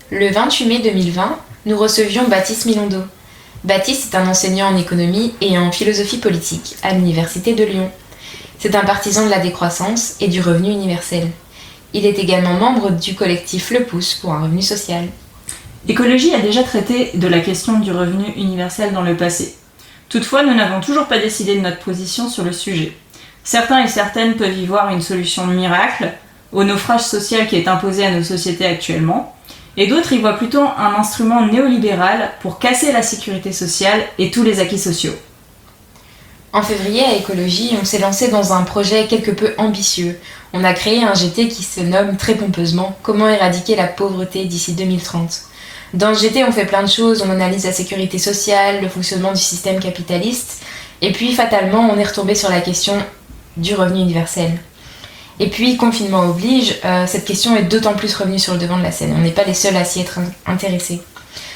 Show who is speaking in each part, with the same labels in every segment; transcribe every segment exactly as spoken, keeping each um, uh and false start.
Speaker 1: Le vingt-huit mai deux mille vingt, nous recevions Baptiste Milondo. Baptiste est un enseignant en économie et en philosophie politique à l'Université de Lyon. C'est un partisan de la décroissance et du revenu universel. Il est également membre du collectif Le Pouce pour un revenu social.
Speaker 2: Écologie a déjà traité de la question du revenu universel dans le passé. Toutefois, nous n'avons toujours pas décidé de notre position sur le sujet. Certains et certaines peuvent y voir une solution miracle au naufrage social qui est imposé à nos sociétés actuellement, et d'autres y voient plutôt un instrument néolibéral pour casser la sécurité sociale et tous les acquis sociaux.
Speaker 1: En février, à Écologie, on s'est lancé dans un projet quelque peu ambitieux. On a créé un G T qui se nomme très pompeusement « Comment éradiquer la pauvreté d'ici deux mille trente ». Dans ce G T, on fait plein de choses, on analyse la sécurité sociale, le fonctionnement du système capitaliste, et puis fatalement, on est retombé sur la question du revenu universel. Et puis, confinement oblige, euh, cette question est d'autant plus revenue sur le devant de la scène. On n'est pas les seuls à s'y être intéressés. Pourquoi ?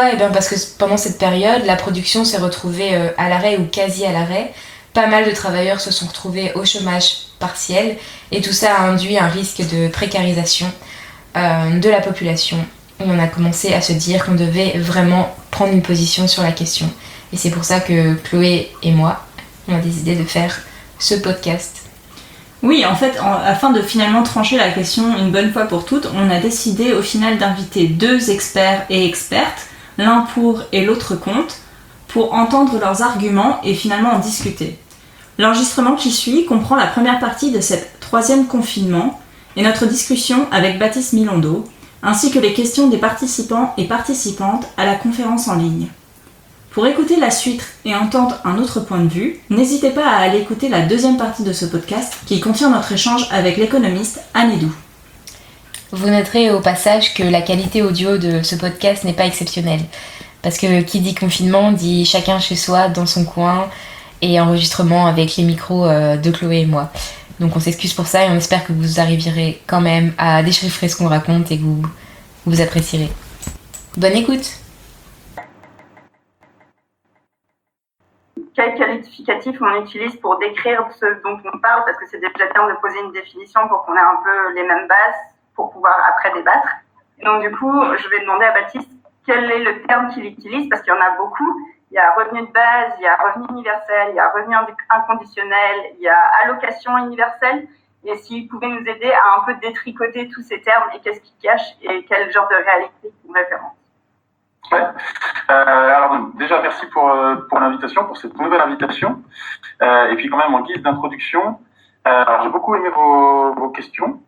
Speaker 1: Eh bien parce que pendant cette période, la production s'est retrouvée euh, à l'arrêt ou quasi à l'arrêt. Pas mal de travailleurs se sont retrouvés au chômage partiel, et tout ça a induit un risque de précarisation euh, de la population. Et on a commencé à se dire qu'on devait vraiment prendre une position sur la question. Et c'est pour ça que Chloé et moi, on a décidé de faire ce podcast.
Speaker 2: Oui, en fait, en, afin de finalement trancher la question une bonne fois pour toutes, on a décidé au final d'inviter deux experts et expertes, l'un pour et l'autre contre, pour entendre leurs arguments et finalement en discuter. L'enregistrement qui suit comprend la première partie de cet troisième confinement et notre discussion avec Baptiste Milondo, ainsi que les questions des participants et participantes à la conférence en ligne. Pour écouter la suite et entendre un autre point de vue, n'hésitez pas à aller écouter la deuxième partie de ce podcast qui contient notre échange avec l'économiste Anne Edoux.
Speaker 1: Vous noterez au passage que la qualité audio de ce podcast n'est pas exceptionnelle. Parce que qui dit confinement dit chacun chez soi, dans son coin, et enregistrement avec les micros de Chloé et moi. Donc on s'excuse pour ça et on espère que vous arriverez quand même à déchiffrer ce qu'on raconte et que vous, vous apprécierez. Bonne écoute!
Speaker 3: Quel qualificatif on utilise pour décrire ce dont on parle, parce que c'est déjà bien de poser une définition pour qu'on ait un peu les mêmes bases pour pouvoir après débattre. Et donc du coup, je vais demander à Baptiste quel est le terme qu'il utilise, parce qu'il y en a beaucoup. Il y a revenu de base, il y a revenu universel, il y a revenu inconditionnel, il y a allocation universelle. Et s'il pouvait nous aider à un peu détricoter tous ces termes et qu'est-ce qu'ils cachent et quel genre de réalité ils référencent.
Speaker 4: Ouais. Euh, alors déjà merci pour euh, pour l'invitation, pour cette nouvelle invitation. Euh, et puis quand même en guise d'introduction, euh, alors j'ai beaucoup aimé vos, vos questions.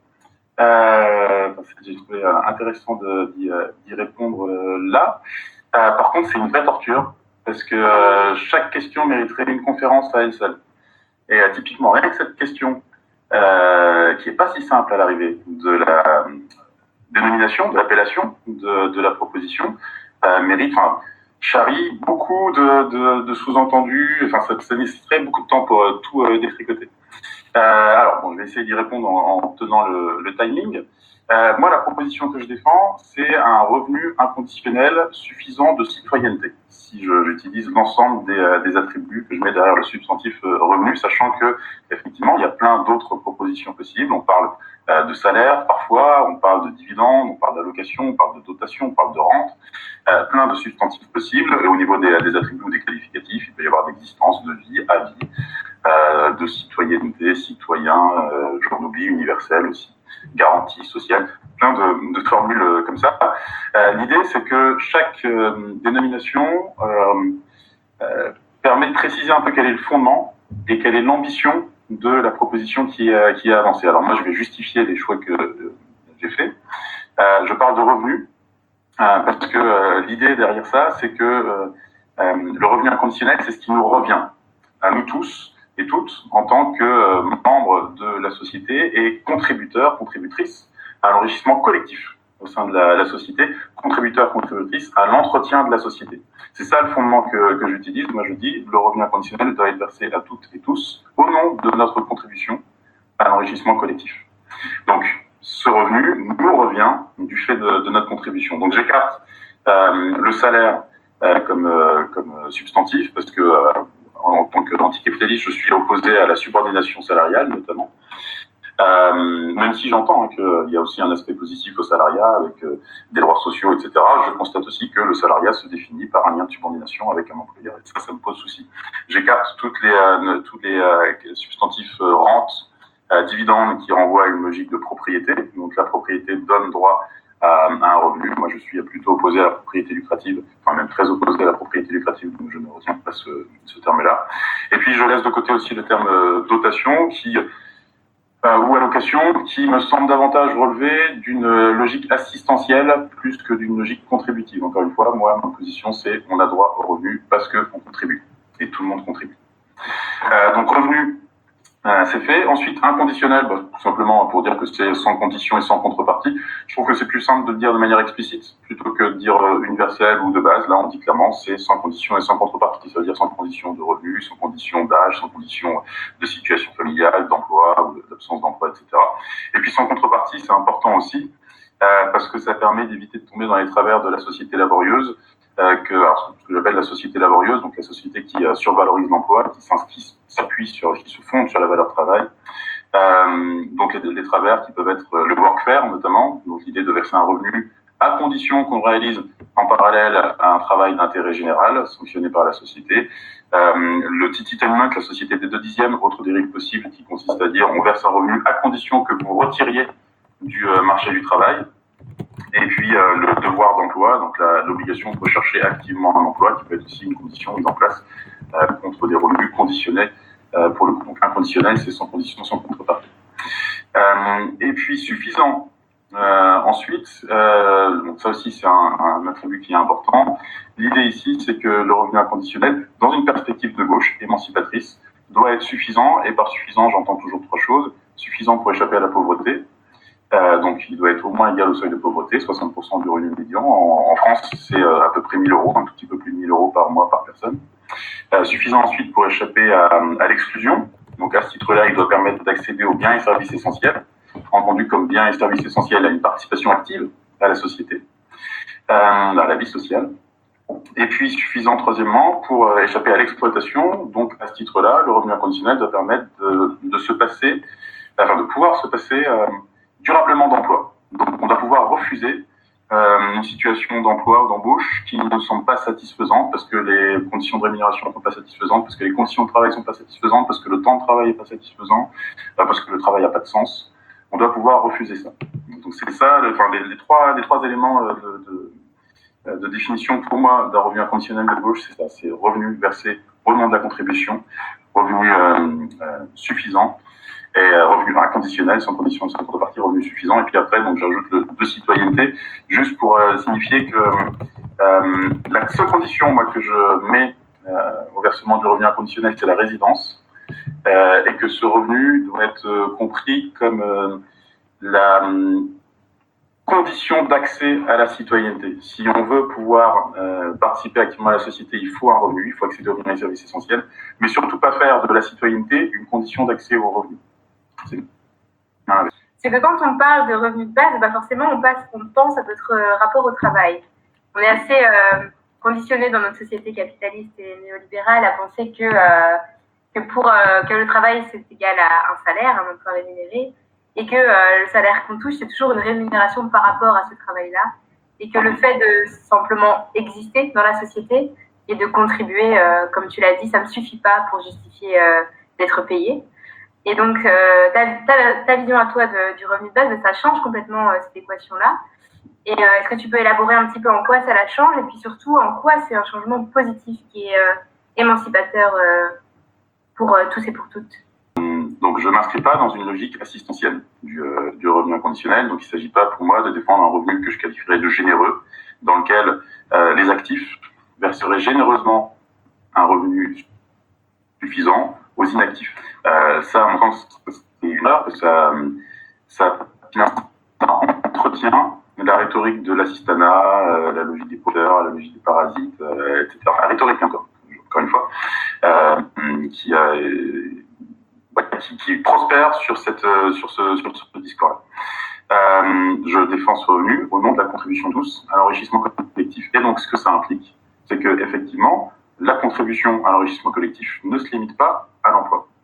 Speaker 4: Euh, parce que j'ai trouvé euh, intéressant de, d'y, euh, d'y répondre euh, là. Euh, par contre, c'est une vraie torture parce que euh, chaque question mériterait une conférence à elle seule. Et euh, typiquement rien que cette question, euh, qui est pas si simple à l'arrivée, de la dénomination, de l'appellation de, de la proposition. Euh, mérite, enfin, charrie beaucoup de, de, de sous-entendus, enfin, ça, ça nécessiterait beaucoup de temps pour euh, tout euh, détricoter. Euh, alors, bon, je vais essayer d'y répondre en, en tenant le, le timing. Euh, moi, la proposition que je défends, c'est un revenu inconditionnel suffisant de citoyenneté. Si je, j'utilise l'ensemble des, euh, des attributs que je mets derrière le substantif euh, revenu, sachant que, effectivement, il y a plein d'autres propositions possibles. On parle euh, de salaire, parfois, on parle de dividendes, on parle d'allocation, on parle de dotation, on parle de rente. Euh, plein de substantifs possibles, et au niveau des, des attributs ou des qualificatifs, il peut y avoir d'existence, de vie, à vie, euh, de citoyenneté, citoyen, euh, j'en oublie, universel aussi, garantie sociale, plein de, de formules euh, comme ça. Euh, l'idée, c'est que chaque euh, dénomination euh, euh, permet de préciser un peu quel est le fondement et quelle est l'ambition de la proposition qui est, qui est avancée. Alors moi, je vais justifier les choix que euh, j'ai faits. Euh, je parle de revenus, Euh, parce que euh, l'idée derrière ça, c'est que euh, euh, le revenu inconditionnel, c'est ce qui nous revient à nous tous et toutes en tant que euh, membres de la société et contributeurs, contributrices à l'enrichissement collectif au sein de la, la société, contributeurs, contributrices à l'entretien de la société. C'est ça le fondement que, que j'utilise. Moi, je dis le revenu inconditionnel doit être versé à toutes et tous au nom de notre contribution à l'enrichissement collectif. Donc, ce revenu nous revient du fait de, de notre contribution. Donc j'écarte euh, le salaire euh, comme, euh, comme substantif parce que euh, en tant qu'anticapitaliste, je suis opposé à la subordination salariale notamment. Euh, même si j'entends hein, qu'il y a aussi un aspect positif au salariat avec euh, des droits sociaux, et cetera, je constate aussi que le salariat se définit par un lien de subordination avec un employeur, et ça, ça me pose souci. J'écarte toutes les, euh, tous les euh, substantifs euh, rente, euh, dividendes qui renvoient à une logique de propriété. Donc la propriété donne droit à, à un revenu. Moi, je suis plutôt opposé à la propriété lucrative, enfin même très opposé à la propriété lucrative, donc je ne retiens pas ce, ce terme-là. Et puis je laisse de côté aussi le terme euh, dotation qui Euh, ou allocation, qui me semble davantage relever d'une logique assistentielle plus que d'une logique contributive. Encore une fois, moi, ma position, c'est on a droit au revenu parce qu'on contribue. Et tout le monde contribue. Euh, donc, revenu, euh, c'est fait. Ensuite, inconditionnel, bah, tout simplement pour dire que c'est sans condition et sans contrepartie. Je trouve que c'est plus simple de le dire de manière explicite plutôt que de dire euh, universel ou de base. Là, on dit clairement c'est sans condition et sans contrepartie. Ça veut dire sans condition de revenu, sans condition d'âge, sans condition de situation familiale, d'emploi ou d'absence d'emploi, et cetera. Et puis sans contrepartie, c'est important aussi euh, parce que ça permet d'éviter de tomber dans les travers de la société laborieuse. Euh, que, alors, ce que j'appelle la société laborieuse, donc la société qui euh, survalorise l'emploi, qui s'inscrit, s'appuie sur, qui se fonde sur la valeur travail. Euh, donc les, les travers qui peuvent être le workfare notamment, donc l'idée de verser un revenu à condition qu'on réalise en parallèle à un travail d'intérêt général sanctionné par la société. Euh, le tititanement, la société des deux dixièmes, autre dérive possible qui consiste à dire on verse un revenu à condition que vous retiriez du euh, marché du travail. Et puis euh, le devoir d'emploi, donc la, l'obligation de rechercher activement un emploi, qui peut être aussi une condition mise en place euh, contre des revenus conditionnés. Euh, pour le coup, donc inconditionnel, c'est sans condition, sans contrepartie. Euh, et puis suffisant. Euh, ensuite, euh, donc ça aussi c'est un, un attribut qui est important. L'idée ici, c'est que le revenu inconditionnel, dans une perspective de gauche émancipatrice, doit être suffisant. Et par suffisant, j'entends toujours trois choses. Suffisant pour échapper à la pauvreté. Euh, donc, il doit être au moins égal au seuil de pauvreté, soixante pour cent du revenu médian. En, en France, c'est euh, à peu près mille euros, un tout petit peu plus de mille euros par mois par personne. Euh, suffisant ensuite pour échapper à, à l'exclusion. Donc, à ce titre-là, il doit permettre d'accéder aux biens et services essentiels, entendu comme biens et services essentiels à une participation active à la société, euh, à la vie sociale. Et puis, suffisant, troisièmement, pour euh, échapper à l'exploitation. Donc, à ce titre-là, le revenu inconditionnel doit permettre de, de se passer, enfin, de pouvoir se passer euh, durablement d'emploi. Donc, on doit pouvoir refuser euh, une situation d'emploi ou d'embauche qui ne semble pas satisfaisante parce que les conditions de rémunération ne sont pas satisfaisantes, parce que les conditions de travail ne sont pas satisfaisantes, parce que le temps de travail n'est pas satisfaisant, euh, parce que le travail n'a pas de sens. On doit pouvoir refuser ça. Donc, c'est ça, le, enfin, les, les, trois, les trois éléments euh, de, de, de définition pour moi d'un revenu inconditionnel de gauche, c'est ça, c'est revenu versé au nom de la contribution, revenu euh, euh, suffisant, et euh, revenu inconditionnel, sans condition, sans contrepartie, revenu suffisant. Et puis après, donc j'ajoute le de citoyenneté, juste pour euh, signifier que euh, la seule condition, moi, que je mets euh, au versement du revenu inconditionnel, c'est la résidence, euh, et que ce revenu doit être euh, compris comme euh, la euh, condition d'accès à la citoyenneté. Si on veut pouvoir euh, participer activement à la société, il faut un revenu, il faut accéder aux biens et services essentiels, mais surtout pas faire de la citoyenneté une condition d'accès aux revenus. C'est,
Speaker 3: c'est que quand on parle de revenus de base, bah forcément on, passe, on pense à notre rapport au travail. On est assez euh, conditionné dans notre société capitaliste et néolibérale à penser que, euh, que, pour, euh, que le travail c'est égal à un salaire, un emploi rémunéré, et que euh, le salaire qu'on touche, c'est toujours une rémunération par rapport à ce travail-là, et que le fait de simplement exister dans la société et de contribuer, euh, comme tu l'as dit, ça ne me suffit pas pour justifier euh, d'être payé. Et donc, euh, ta, ta, ta vision à toi de, du revenu de base, ça change complètement euh, cette équation-là. Et euh, est-ce que tu peux élaborer un petit peu en quoi ça la change, et puis surtout en quoi c'est un changement positif qui est euh, émancipateur euh, pour euh, tous et pour toutes?
Speaker 4: Donc, je ne m'inscris pas dans une logique assistentielle du, euh, du revenu inconditionnel. Donc, il ne s'agit pas pour moi de défendre un revenu que je qualifierais de généreux, dans lequel euh, les actifs verseraient généreusement un revenu suffisant aux inactifs. Euh, ça, en tant que c'est une erreur, parce que ça, ça, ça entretient la rhétorique de l'assistanat, euh, la logique des pauvres, la logique des parasites, euh, et cetera. La rhétorique, encore, encore une fois, euh, qui a... Euh, Qui, qui prospère sur, cette, sur ce, sur ce discours-là. Euh, je défends ce revenu au nom de la contribution douce à l'enrichissement collectif. Et donc, ce que ça implique, c'est que effectivement, la contribution à l'enrichissement collectif ne se limite pas à l'emploi.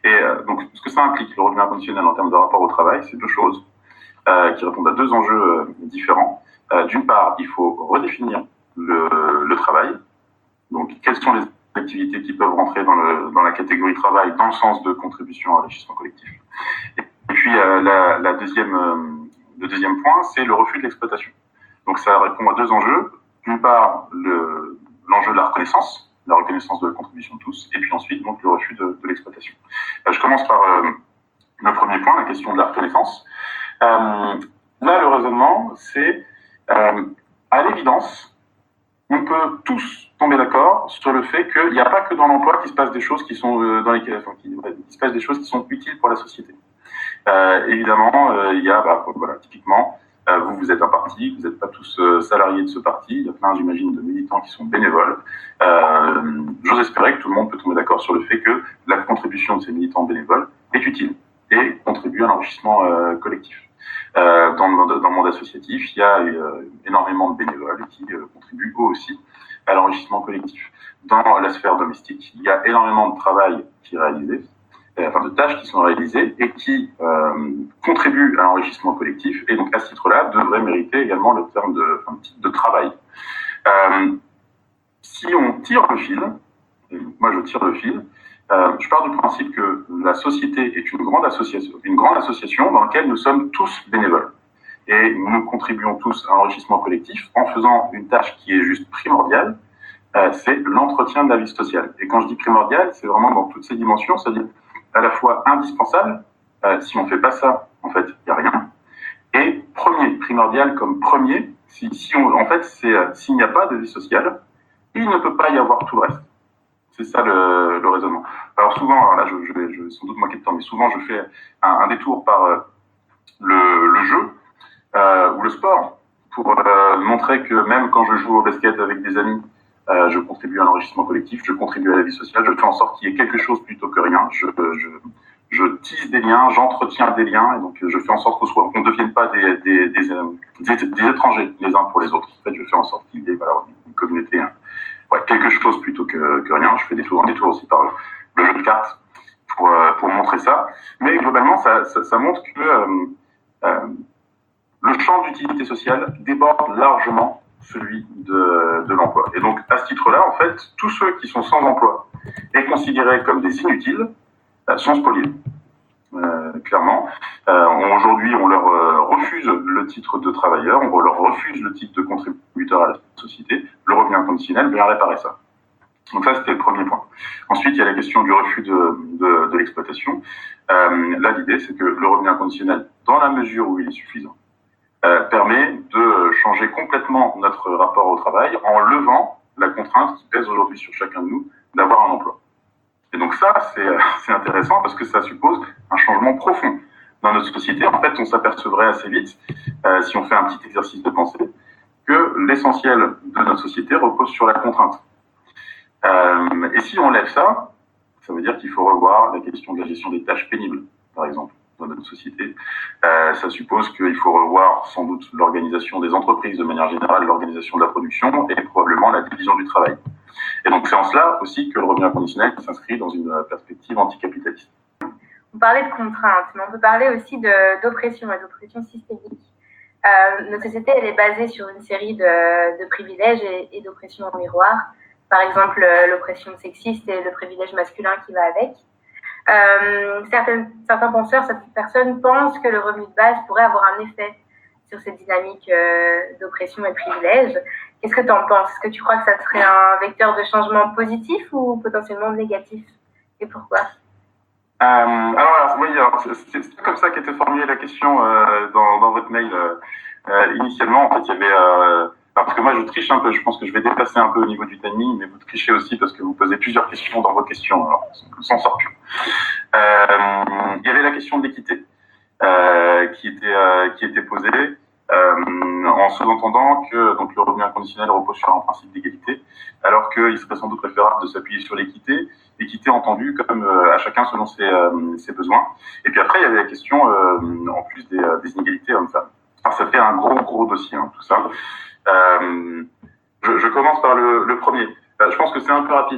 Speaker 4: Et euh, donc, ce que ça implique, le revenu inconditionnel en termes de rapport au travail, c'est deux choses euh, qui répondent à deux enjeux euh, différents. Euh, d'une part, il faut redéfinir le, le travail. Donc, quelles sont les activités qui peuvent rentrer dans, le, dans la catégorie travail dans le sens de contribution à l'enrichissement collectif. Et, et puis, euh, la, la deuxième, euh, le deuxième point, c'est le refus de l'exploitation. Donc, ça répond à deux enjeux. D'une part, le, l'enjeu de la reconnaissance, la reconnaissance de la contribution de tous, et puis ensuite, donc, le refus de, de l'exploitation. Euh, je commence par euh, le premier point, la question de la reconnaissance. Euh, là, le raisonnement, c'est, euh, à l'évidence, on peut tous tomber d'accord sur le fait qu'il n'y a pas que dans l'emploi qu'il se passe des choses qui sont euh, dans lesquelles, enfin, qui, ouais, il se passe des choses qui sont utiles pour la société. Euh, évidemment, euh, il y a, bah, voilà, typiquement, euh, vous, vous êtes un parti, vous n'êtes pas tous euh, salariés de ce parti. Il y a plein, j'imagine, de militants qui sont bénévoles. Euh, j'ose espérer que tout le monde peut tomber d'accord sur le fait que la contribution de ces militants bénévoles est utile et contribue à l'enrichissement euh, collectif. Euh, dans, le monde, dans le monde associatif, il y a euh, énormément de bénévoles qui euh, contribuent eux aussi à l'enrichissement collectif. Dans la sphère domestique, il y a énormément de travail qui est réalisé, euh, enfin de tâches qui sont réalisées et qui euh, contribuent à l'enrichissement collectif, et donc à ce titre-là, devraient mériter également le terme de, enfin, de travail. Euh, si on tire le fil, et moi je tire le fil, Euh, je pars du principe que la société est une grande association, une grande association dans laquelle nous sommes tous bénévoles. Et nous contribuons tous à l'enrichissement collectif en faisant une tâche qui est juste primordiale, euh, c'est l'entretien de la vie sociale. Et quand je dis primordial, c'est vraiment dans toutes ses dimensions, c'est-à-dire à la fois indispensable, euh, si on ne fait pas ça, en fait, il n'y a rien, et premier, primordial comme premier, si, si on, en fait, c'est euh, s'il n'y a pas de vie sociale, il ne peut pas y avoir tout le reste. C'est ça le, le raisonnement. Alors souvent, alors là je, je vais je vais sans doute manquer de temps, mais souvent je fais un, un détour par euh, le, le jeu euh, ou le sport pour euh, montrer que même quand je joue au basket avec des amis, euh, je contribue à l'enrichissement collectif, je contribue à la vie sociale, je fais en sorte qu'il y ait quelque chose plutôt que rien. Je, je, je tisse des liens, j'entretiens des liens, et donc je fais en sorte qu'on soit, qu'on ne devienne pas des, des, des, des, des étrangers les uns pour les autres. En fait, je fais en sorte qu'il y ait voilà, une communauté. Hein. Ouais, quelque chose plutôt que, que rien. Je fais des tours en détour aussi par le, le jeu de cartes pour, euh, pour montrer ça. Mais globalement, ça, ça, ça montre que euh, euh, le champ d'utilité sociale déborde largement celui de, de l'emploi. Et donc, à ce titre-là, en fait, tous ceux qui sont sans emploi et considérés comme des inutiles euh, sont spoliés. Euh, clairement. Euh, aujourd'hui, on leur euh, refuse le titre de travailleur, on leur refuse le titre de contributeur à la société. Le revenu inconditionnel vient réparer ça. Donc ça, c'était le premier point. Ensuite, il y a la question du refus de, de, de l'exploitation. Euh, là, l'idée, c'est que le revenu inconditionnel, dans la mesure où il est suffisant, euh, permet de changer complètement notre rapport au travail en levant la contrainte qui pèse aujourd'hui sur chacun de nous d'avoir un emploi. Et donc ça, c'est, c'est intéressant parce que ça suppose un changement profond dans notre société. En fait, on s'apercevrait assez vite, euh, si on fait un petit exercice de pensée, que l'essentiel de notre société repose sur la contrainte. Euh, et si on lève ça, ça veut dire qu'il faut revoir la question de la gestion des tâches pénibles, par exemple, dans notre société. Euh, ça suppose qu'il faut revoir sans doute l'organisation des entreprises, de manière générale, l'organisation de la production et probablement la division du travail. Et donc c'est en cela aussi que le revenu inconditionnel s'inscrit dans une perspective anticapitaliste.
Speaker 5: On parlait de contraintes, mais on peut parler aussi de, d'oppression et d'oppression systémique. Euh, notre société, elle est basée sur une série de, de privilèges et, et d'oppressions en miroir. Par exemple, l'oppression sexiste et le privilège masculin qui va avec. Euh, certaines, certains penseurs, certaines personnes pensent que le revenu de base pourrait avoir un effet sur cette dynamique euh, d'oppression et de privilège. Qu'est-ce que tu en penses? Est-ce que tu crois que ça serait un vecteur de changement positif ou potentiellement négatif? Et pourquoi?
Speaker 4: euh, Alors, oui, alors, c'est, c'est comme ça qu'était formulée la question euh, dans, dans votre mail. Euh, initialement, en fait, il y avait... Euh, parce que moi, je triche un peu. Je pense que je vais dépasser un peu au niveau du timing, mais vous trichez aussi parce que vous posez plusieurs questions dans vos questions. Alors, on s'en sort plus. Euh, il y avait la question de l'équité euh, qui était euh, qui était posée euh, en sous-entendant que donc le revenu inconditionnel repose sur un principe d'égalité, alors qu'il serait sans doute préférable de s'appuyer sur l'équité, l'équité entendue comme euh, à chacun selon ses, euh, ses besoins. Et puis après, il y avait la question euh, en plus des, des inégalités hommes-femmes. Alors, ça fait un gros gros dossier, hein, tout ça. Euh, je, je commence par le, le premier. Euh, je pense que c'est un peu rapide de,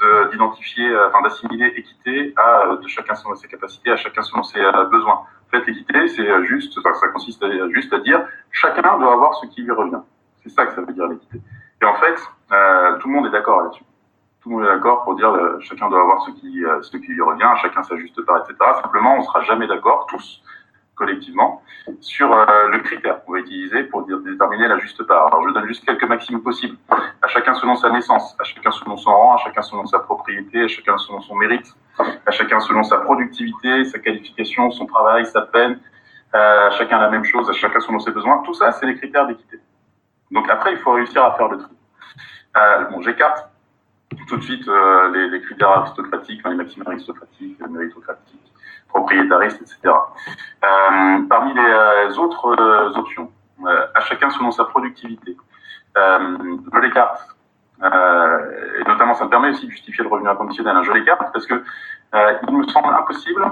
Speaker 4: de, d'identifier, euh, enfin d'assimiler équité à euh, de chacun selon ses capacités, à chacun selon ses euh, besoins. En fait, l'équité, c'est juste, enfin, ça consiste à, juste à dire chacun doit avoir ce qui lui revient. C'est ça que ça veut dire l'équité. Et en fait, euh, tout le monde est d'accord là-dessus. Tout le monde est d'accord pour dire euh, chacun doit avoir ce qui, euh, ce qui lui revient, chacun sa juste part, et cetera. Simplement, on sera jamais d'accord tous collectivement sur euh, le critère qu'on va utiliser pour dire, déterminer la juste part. Alors, je donne juste quelques maximes possibles. À chacun selon sa naissance, à chacun selon son rang, à chacun selon sa propriété, à chacun selon son mérite, à chacun selon sa productivité, sa qualification, son travail, sa peine, euh, à chacun la même chose, à chacun selon ses besoins. Tout ça, c'est les critères d'équité. Donc après, il faut réussir à faire le tri. Euh, bon, j'écarte tout de suite euh, les, les critères aristocratiques, enfin, les maximes aristocratiques, méritocratiques, propriétaristes, et cetera. Euh, parmi les euh, autres euh, options, euh, à chacun selon sa productivité, euh, je l'écarte, euh, et notamment ça me permet aussi de justifier le revenu inconditionnel, hein, je l'écarte parce que euh, il me semble impossible,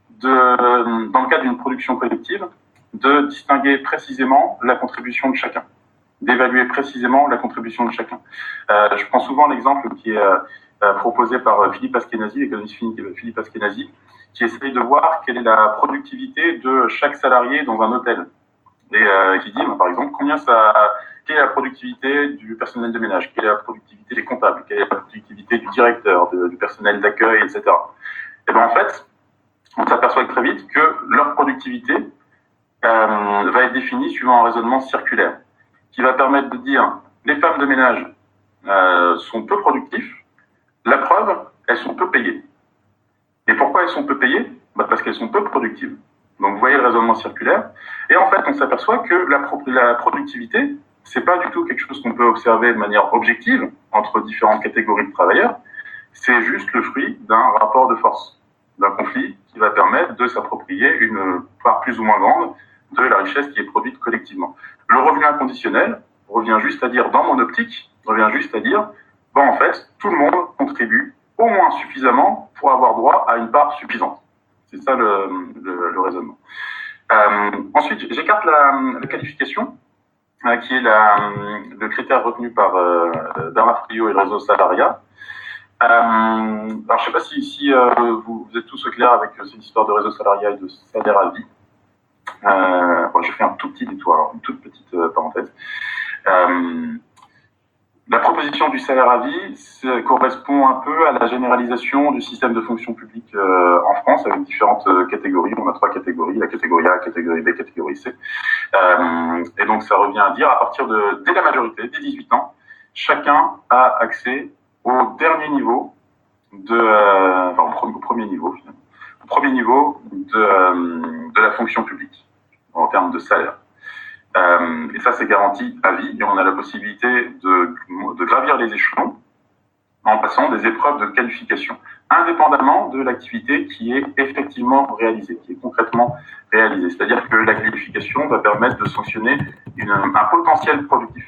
Speaker 4: de, dans le cadre d'une production collective, de distinguer précisément la contribution de chacun, d'évaluer précisément la contribution de chacun. Euh, je prends souvent l'exemple qui est euh, proposé par Philippe Askenazy, l'économiste Philippe Askenazy, qui essaye de voir quelle est la productivité de chaque salarié dans un hôtel. Et euh, qui dit, par exemple, combien ça, quelle est la productivité du personnel de ménage, quelle est la productivité des comptables, quelle est la productivité du directeur, de, du personnel d'accueil, et cetera. Et bien en fait, on s'aperçoit très vite que leur productivité euh, va être définie suivant un raisonnement circulaire, qui va permettre de dire les femmes de ménage euh, sont peu productives, la preuve, elles sont peu payées. Et pourquoi elles sont peu payées? Bah parce qu'elles sont peu productives. Donc vous voyez le raisonnement circulaire. Et en fait, on s'aperçoit que la, pro- la productivité, c'est pas du tout quelque chose qu'on peut observer de manière objective entre différentes catégories de travailleurs. C'est juste le fruit d'un rapport de force, d'un conflit qui va permettre de s'approprier une part plus ou moins grande de la richesse qui est produite collectivement. Le revenu inconditionnel revient juste à dire, dans mon optique, revient juste à dire, bon en fait, tout le monde contribue au moins suffisamment pour avoir droit à une part suffisante. C'est ça le, le, le raisonnement. Euh, ensuite, j'écarte la, la qualification, euh, qui est la, le critère retenu par euh, Bernard Friot et le réseau Salariat. Euh, alors, je ne sais pas si, si euh, vous, vous êtes tous au clair avec euh, cette histoire de réseau Salariat et de salaire à vie. Euh, bon, je fais un tout petit détour, alors une toute petite euh, parenthèse. Euh, La proposition du salaire à vie correspond un peu à la généralisation du système de fonction publique euh, en France avec différentes euh, catégories. On a trois catégories, la catégorie A, la catégorie B, la catégorie C. Euh, et donc ça revient à dire, à partir de dès la majorité, dès dix-huit ans, chacun a accès au dernier niveau de, euh, enfin au premier niveau finalement, au premier niveau de, euh, de la fonction publique en termes de salaire. Euh, et ça, c'est garanti à vie. Et on a la possibilité de, de gravir les échelons en passant des épreuves de qualification, indépendamment de l'activité qui est effectivement réalisée, qui est concrètement réalisée. C'est-à-dire que la qualification va permettre de sanctionner une, un potentiel productif.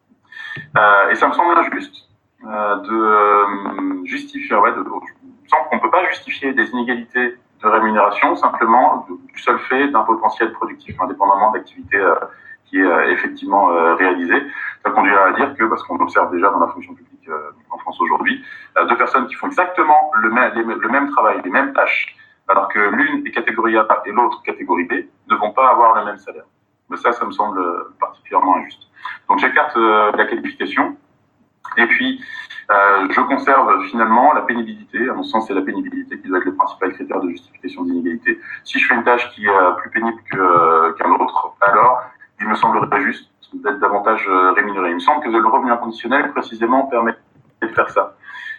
Speaker 4: Euh, et ça me semble injuste euh, de euh, justifier, ouais, de, il me semble qu'on ne peut pas justifier des inégalités de rémunération simplement du seul fait d'un potentiel productif, indépendamment de l'activité euh, qui est euh, effectivement euh, réalisée. Ça conduira à dire que, parce qu'on observe déjà dans la fonction publique euh, en France aujourd'hui, euh, deux personnes qui font exactement le même, les, le même travail, les mêmes tâches, alors que l'une est catégorie A et l'autre catégorie B, ne vont pas avoir le même salaire. Mais ça, ça me semble particulièrement injuste. Donc j'écarte euh, la qualification, et puis euh, je conserve finalement la pénibilité. À mon sens, c'est la pénibilité qui doit être le principal critère de justification d'inégalité. Si je fais une tâche qui est euh, plus pénible que, euh, qu'un autre, alors il me semblerait juste d'être davantage euh, rémunéré. Il me semble que le revenu inconditionnel, précisément, permet de faire ça.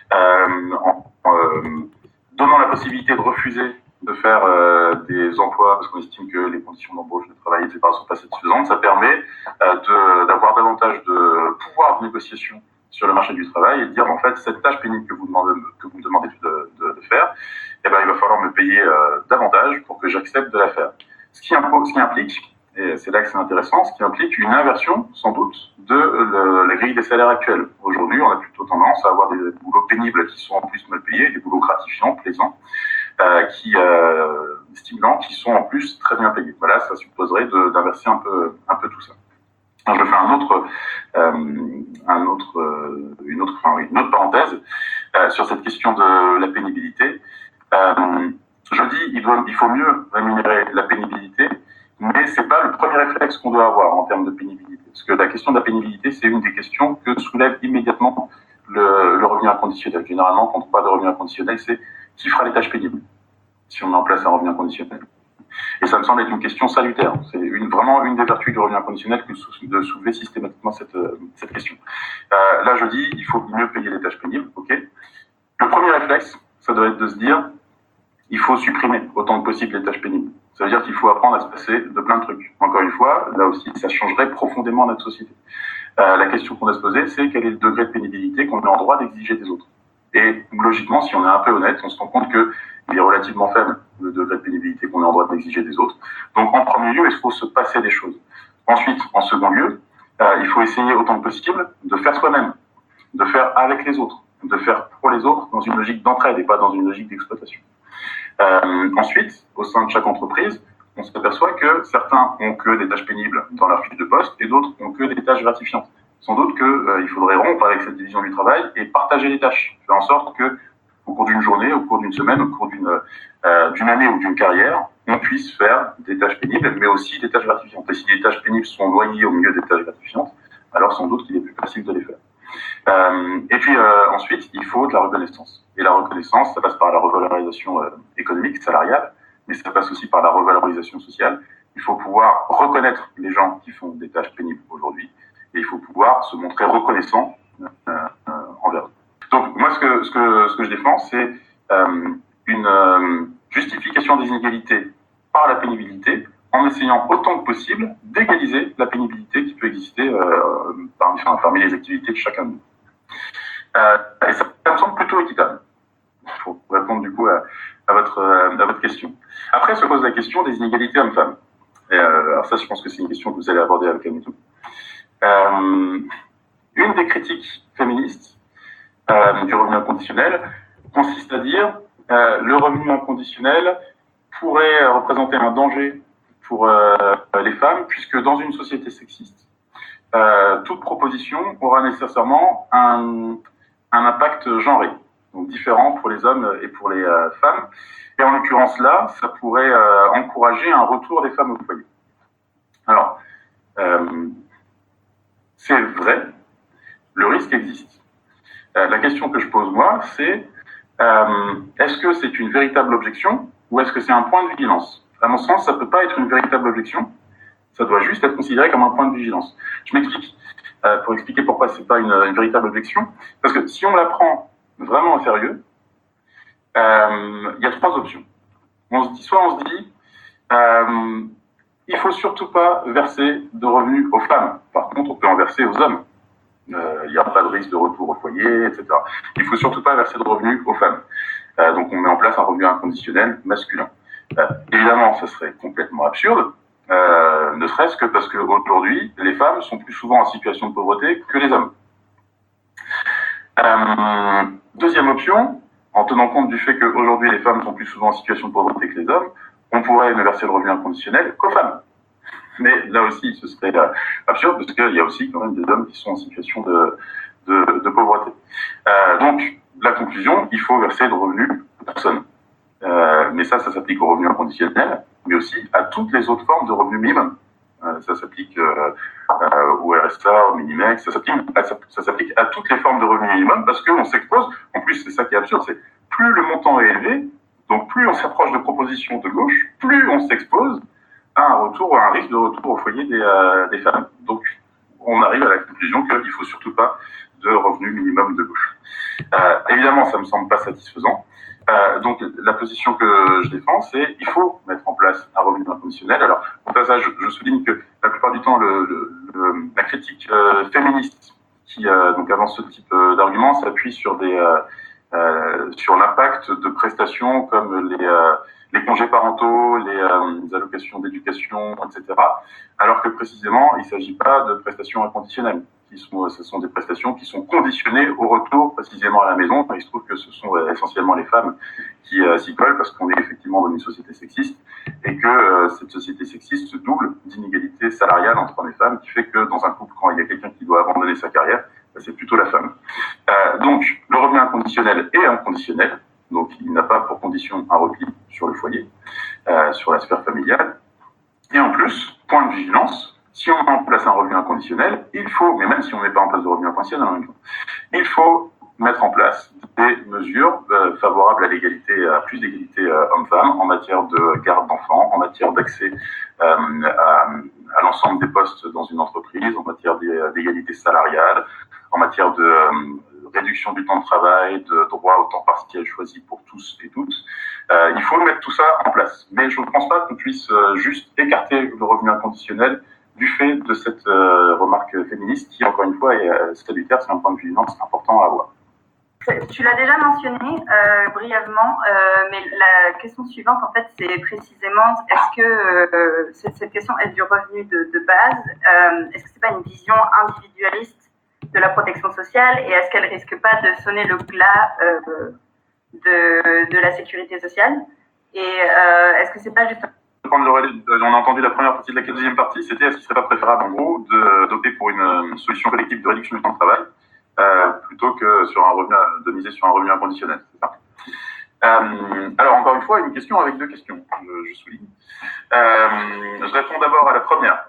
Speaker 4: Euh, en euh, donnant la possibilité de refuser de faire euh, des emplois, parce qu'on estime que les conditions d'embauche, de travail, et cetera sont pas satisfaisantes, ça permet euh, de, d'avoir davantage de pouvoir de négociation sur le marché du travail et de dire, en fait, cette tâche pénible que vous, demandez, que vous me demandez de, de, de faire, eh ben, il va falloir me payer euh, davantage pour que j'accepte de la faire. Ce qui, impose, ce qui implique, et c'est là que c'est intéressant, ce qui implique une inversion, sans doute, de le, la grille des salaires actuels. Aujourd'hui, on a plutôt tendance à avoir des boulots pénibles qui sont en plus mal payés, des boulots gratifiants, plaisants, euh, qui, euh, stimulants, qui sont en plus très bien payés. Voilà, ça supposerait de, d'inverser un peu, un peu tout ça. Alors, je fais un autre, euh, un autre, euh, une autre, enfin, une autre parenthèse. euh, sur cette question de la pénibilité. Euh, je dis, il, doit, il faut mieux rémunérer la pénibilité, mais c'est pas le premier réflexe qu'on doit avoir en termes de pénibilité. Parce que la question de la pénibilité, c'est une des questions que soulève immédiatement le, le revenu inconditionnel. Généralement, quand on parle de revenu inconditionnel, c'est qui fera les tâches pénibles si on met en place un revenu inconditionnel. Et ça me semble être une question salutaire. C'est une, vraiment une des vertus du revenu inconditionnel que de soulever systématiquement cette, cette question. Euh, là, je dis, il faut mieux payer les tâches pénibles, ok. Le premier réflexe, ça doit être de se dire, il faut supprimer autant que possible les tâches pénibles. Ça veut dire qu'il faut apprendre à se passer de plein de trucs. Encore une fois, là aussi, ça changerait profondément notre société. Euh, la question qu'on doit se poser, c'est quel est le degré de pénibilité qu'on est en droit d'exiger des autres. Et logiquement, si on est un peu honnête, on se rend compte que il est relativement faible, le degré de pénibilité qu'on est en droit d'exiger des autres. Donc, en premier lieu, il faut se passer des choses. Ensuite, en second lieu, euh, il faut essayer autant que possible de faire soi-même, de faire avec les autres, de faire pour les autres dans une logique d'entraide et pas dans une logique d'exploitation. Euh, ensuite, au sein de chaque entreprise, on s'aperçoit que certains ont que des tâches pénibles dans leur fiche de poste et d'autres ont que des tâches gratifiantes. Sans doute qu'il euh, faudrait rompre avec cette division du travail et partager les tâches, faire en sorte que au cours d'une journée, au cours d'une semaine, au cours d'une, euh, d'une année ou d'une carrière, on puisse faire des tâches pénibles, mais aussi des tâches gratifiantes. Et si les tâches pénibles sont noyées au milieu des tâches gratifiantes, alors sans doute qu'il est plus facile de les faire. Euh, et puis euh, ensuite, il faut de la reconnaissance. Et la reconnaissance, ça passe par la revalorisation euh, économique, salariale, mais ça passe aussi par la revalorisation sociale. Il faut pouvoir reconnaître les gens qui font des tâches pénibles aujourd'hui, et il faut pouvoir se montrer reconnaissant euh, euh, envers eux. Donc moi, ce que, ce que, ce que je défends, c'est euh, une euh, justification des inégalités par la pénibilité, en essayant autant que possible d'égaliser la pénibilité qui peut exister euh, parmi, enfin, parmi les activités de chacun de nous. Euh, et ça, ça me semble plutôt équitable, pour répondre du coup à, à, votre, à votre question. Après se pose la question des inégalités hommes-femmes. Et, euh, alors ça, je pense que c'est une question que vous allez aborder avec Amitou. Euh, une des critiques féministes euh, du revenu inconditionnel consiste à dire euh, le revenu inconditionnel pourrait représenter un danger pour euh, les femmes, puisque dans une société sexiste, euh, toute proposition aura nécessairement un, un impact genré, donc différent pour les hommes et pour les euh, femmes. Et en l'occurrence là, ça pourrait euh, encourager un retour des femmes au foyer. Alors, euh, c'est vrai, le risque existe. Euh, la question que je pose moi, c'est euh, est-ce que c'est une véritable objection ou est-ce que c'est un point de vigilance ? À mon sens, ça ne peut pas être une véritable objection, ça doit juste être considéré comme un point de vigilance. Je m'explique, euh, pour expliquer pourquoi ce n'est pas une, une véritable objection, parce que si on la prend vraiment au sérieux, euh, il y a trois options. On se dit, soit on se dit, euh, il ne faut surtout pas verser de revenus aux femmes, par contre on peut en verser aux hommes. Euh, il n'y a pas de risque de retour au foyer, et cetera. Il ne faut surtout pas verser de revenus aux femmes. Euh, donc on met en place un revenu inconditionnel masculin. Euh, évidemment, ça serait complètement absurde, euh, ne serait-ce que parce qu'aujourd'hui, les femmes sont plus souvent en situation de pauvreté que les hommes. Euh, deuxième option, en tenant compte du fait qu'aujourd'hui les femmes sont plus souvent en situation de pauvreté que les hommes, on pourrait ne verser le revenu inconditionnel qu'aux femmes. Mais là aussi, ce serait euh, absurde parce qu'il y a aussi quand même des hommes qui sont en situation de, de, de pauvreté. Euh, donc, la conclusion, il faut verser de revenus aux personnes. Euh, mais ça, ça s'applique au revenu inconditionnel, mais aussi à toutes les autres formes de revenus minimum. Euh, ça s'applique euh, euh, au R S A, au Minimex, ça s'applique, à, ça, ça s'applique à toutes les formes de revenus minimum parce qu'on s'expose, en plus c'est ça qui est absurde, c'est plus le montant est élevé, donc plus on s'approche de propositions de gauche, plus on s'expose à un retour, à un risque de retour au foyer des, euh, des femmes. Donc on arrive à la conclusion qu'il ne faut surtout pas de revenus minimum de gauche. Euh, évidemment, ça ne me semble pas satisfaisant. Euh, donc la position que je défends, c'est il faut mettre en place un revenu inconditionnel. Alors au passage, je, je souligne que la plupart du temps, le, le, le, la critique euh, féministe qui euh, donc avance ce type euh, d'argument s'appuie sur des euh, euh, sur l'impact de prestations comme les euh, les congés parentaux, les, euh, les allocations d'éducation, et cetera. Alors que précisément, il ne s'agit pas de prestations inconditionnelles. Qui sont, ce sont des prestations qui sont conditionnées au retour précisément à la maison. Il se trouve que ce sont essentiellement les femmes qui euh, s'y collent parce qu'on est effectivement dans une société sexiste et que euh, cette société sexiste se double d'inégalités salariales entre hommes et femmes qui fait que dans un couple, quand il y a quelqu'un qui doit abandonner sa carrière, c'est plutôt la femme. Euh, donc, le revenu inconditionnel est inconditionnel, donc il n'a pas pour condition un repli sur le foyer, euh, sur la sphère familiale. Et en plus, point de vigilance, si on met en place un revenu inconditionnel, il faut, mais même si on ne met pas en place de revenu inconditionnel, il faut mettre en place des mesures euh, favorables à l'égalité, à plus d'égalité euh, homme-femme en matière de garde d'enfants, en matière d'accès euh, à, à l'ensemble des postes dans une entreprise, en matière d'égalité salariale, en matière de euh, réduction du temps de travail, de droit au temps partiel choisi pour tous et toutes. Euh, il faut mettre tout ça en place. Mais je ne pense pas qu'on puisse euh, juste écarter le revenu inconditionnel du fait de cette euh, remarque féministe qui, encore une fois, est euh, salutaire, c'est un point de vigilance important à avoir.
Speaker 3: Tu l'as déjà mentionné euh, brièvement, euh, mais la question suivante, en fait, c'est précisément, est-ce que euh, cette, cette question est du revenu de, de base, euh, est-ce que c'est pas une vision individualiste de la protection sociale et est-ce qu'elle risque pas de sonner le glas euh, de, de la sécurité sociale et euh, est-ce que c'est pas juste
Speaker 4: prendre le relais, on a entendu la première partie de la deuxième partie, c'était est-ce qu'il serait pas préférable en gros d'opter pour une, une solution collective de réduction du temps de travail euh, plutôt que sur un revenu, de miser sur un revenu inconditionnel, c'est ça. Euh, alors encore une fois, une question avec deux questions, je, je souligne. Euh, je réponds d'abord à la première.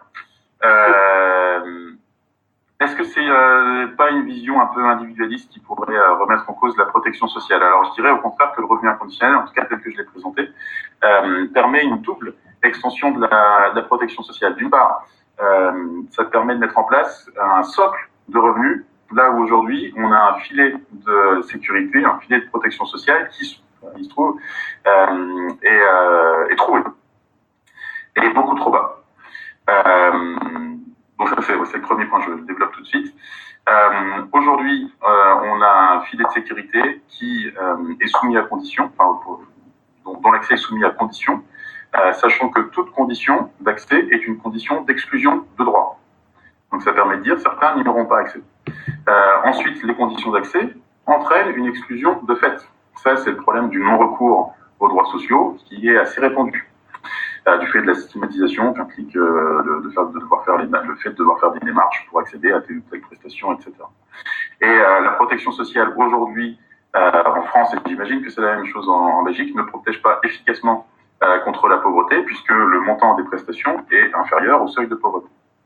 Speaker 4: Euh, Est-ce que c'est euh, pas une vision un peu individualiste qui pourrait euh, remettre en cause la protection sociale? Alors je dirais au contraire que le revenu inconditionnel, en tout cas tel que je l'ai présenté, euh, permet une double extension de la, de la protection sociale. D'une part, euh, ça permet de mettre en place un socle de revenus, là où aujourd'hui on a un filet de sécurité, un filet de protection sociale qui, il se trouve, euh, est, euh, est trop élevé, et est beaucoup trop bas. Euh, Donc ça c'est, c'est le premier point, je le développe tout de suite. Euh, aujourd'hui, euh, on a un filet de sécurité qui euh, est soumis à condition, enfin, pour, dont, dont l'accès est soumis à condition, euh, sachant que toute condition d'accès est une condition d'exclusion de droit. Donc ça permet de dire certains n'y auront pas accès. Euh, ensuite, les conditions d'accès entraînent une exclusion de fait. Ça, c'est le problème du non-recours aux droits sociaux qui est assez répandu. Euh, du fait de la stigmatisation qu'implique euh, le, de faire, de devoir faire les, le fait de devoir faire des démarches pour accéder à telle ou telle prestation, et cetera. Et euh, la protection sociale aujourd'hui euh, en France, et j'imagine que c'est la même chose en, en Belgique, ne protège pas efficacement euh, contre la pauvreté puisque le montant des prestations est inférieur au seuil de pauvreté.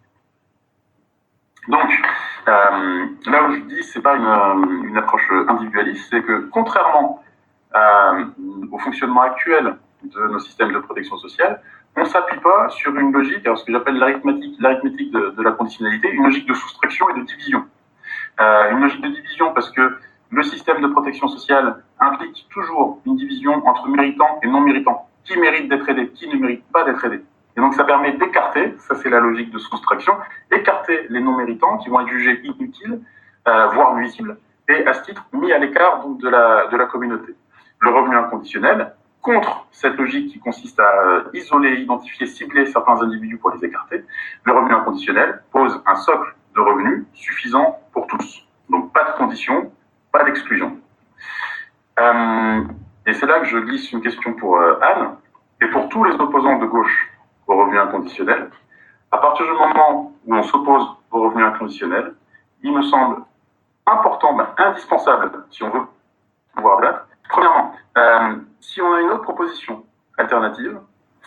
Speaker 4: Donc, euh, là où je dis c'est pas une, une approche individualiste, c'est que contrairement euh, au fonctionnement actuel de nos systèmes de protection sociale, on ne s'appuie pas sur une logique, alors ce que j'appelle l'arithmétique, l'arithmétique de, de la conditionnalité, une logique de soustraction et de division. Euh, une logique de division parce que le système de protection sociale implique toujours une division entre méritants et non méritants. Qui mérite d'être aidé, qui ne mérite pas d'être aidé. Et donc ça permet d'écarter, ça c'est la logique de soustraction, écarter les non méritants qui vont être jugés inutiles, euh, voire nuisibles, et à ce titre mis à l'écart donc, de, la, de la communauté. Le revenu inconditionnel, contre cette logique qui consiste à euh, isoler, identifier, cibler certains individus pour les écarter, le revenu inconditionnel pose un socle de revenus suffisant pour tous. Donc pas de conditions, pas d'exclusion. Euh, et c'est là que je glisse une question pour euh, Anne, et pour tous les opposants de gauche au revenu inconditionnel. À partir du moment où on s'oppose au revenu inconditionnel, il me semble important, ben, indispensable, si on veut pouvoir débattre. Premièrement, euh, si on a une autre proposition alternative,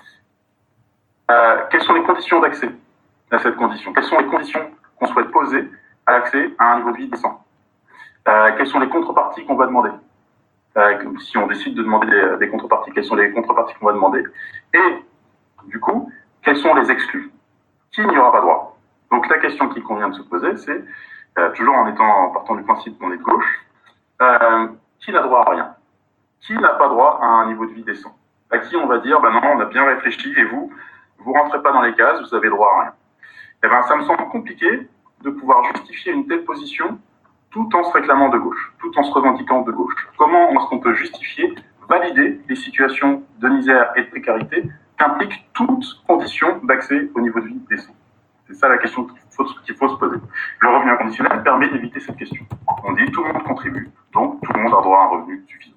Speaker 4: euh, quelles sont les conditions d'accès à cette condition? Quelles sont les conditions qu'on souhaite poser à l'accès à un niveau de vie décent? euh, Quelles sont les contreparties qu'on va demander? euh, Si on décide de demander des, des contreparties, quelles sont les contreparties qu'on va demander? Et du coup, quels sont les exclus? Qui n'y aura pas droit? Donc la question qu'il convient de se poser, c'est, euh, toujours en étant en partant du principe qu'on est de gauche, euh, qui n'a droit à rien? Qui n'a pas droit à un niveau de vie décent? À qui on va dire, ben non, on a bien réfléchi et vous, vous rentrez pas dans les cases, vous avez droit à rien. Eh ben, ça me semble compliqué de pouvoir justifier une telle position tout en se réclamant de gauche, tout en se revendiquant de gauche. Comment est-ce qu'on peut justifier, valider les situations de misère et de précarité qu'impliquent toutes conditions d'accès au niveau de vie décent? C'est ça la question qu'il faut, qu'il faut se poser. Le revenu inconditionnel permet d'éviter cette question. On dit tout le monde contribue, donc tout le monde a droit à un revenu suffisant.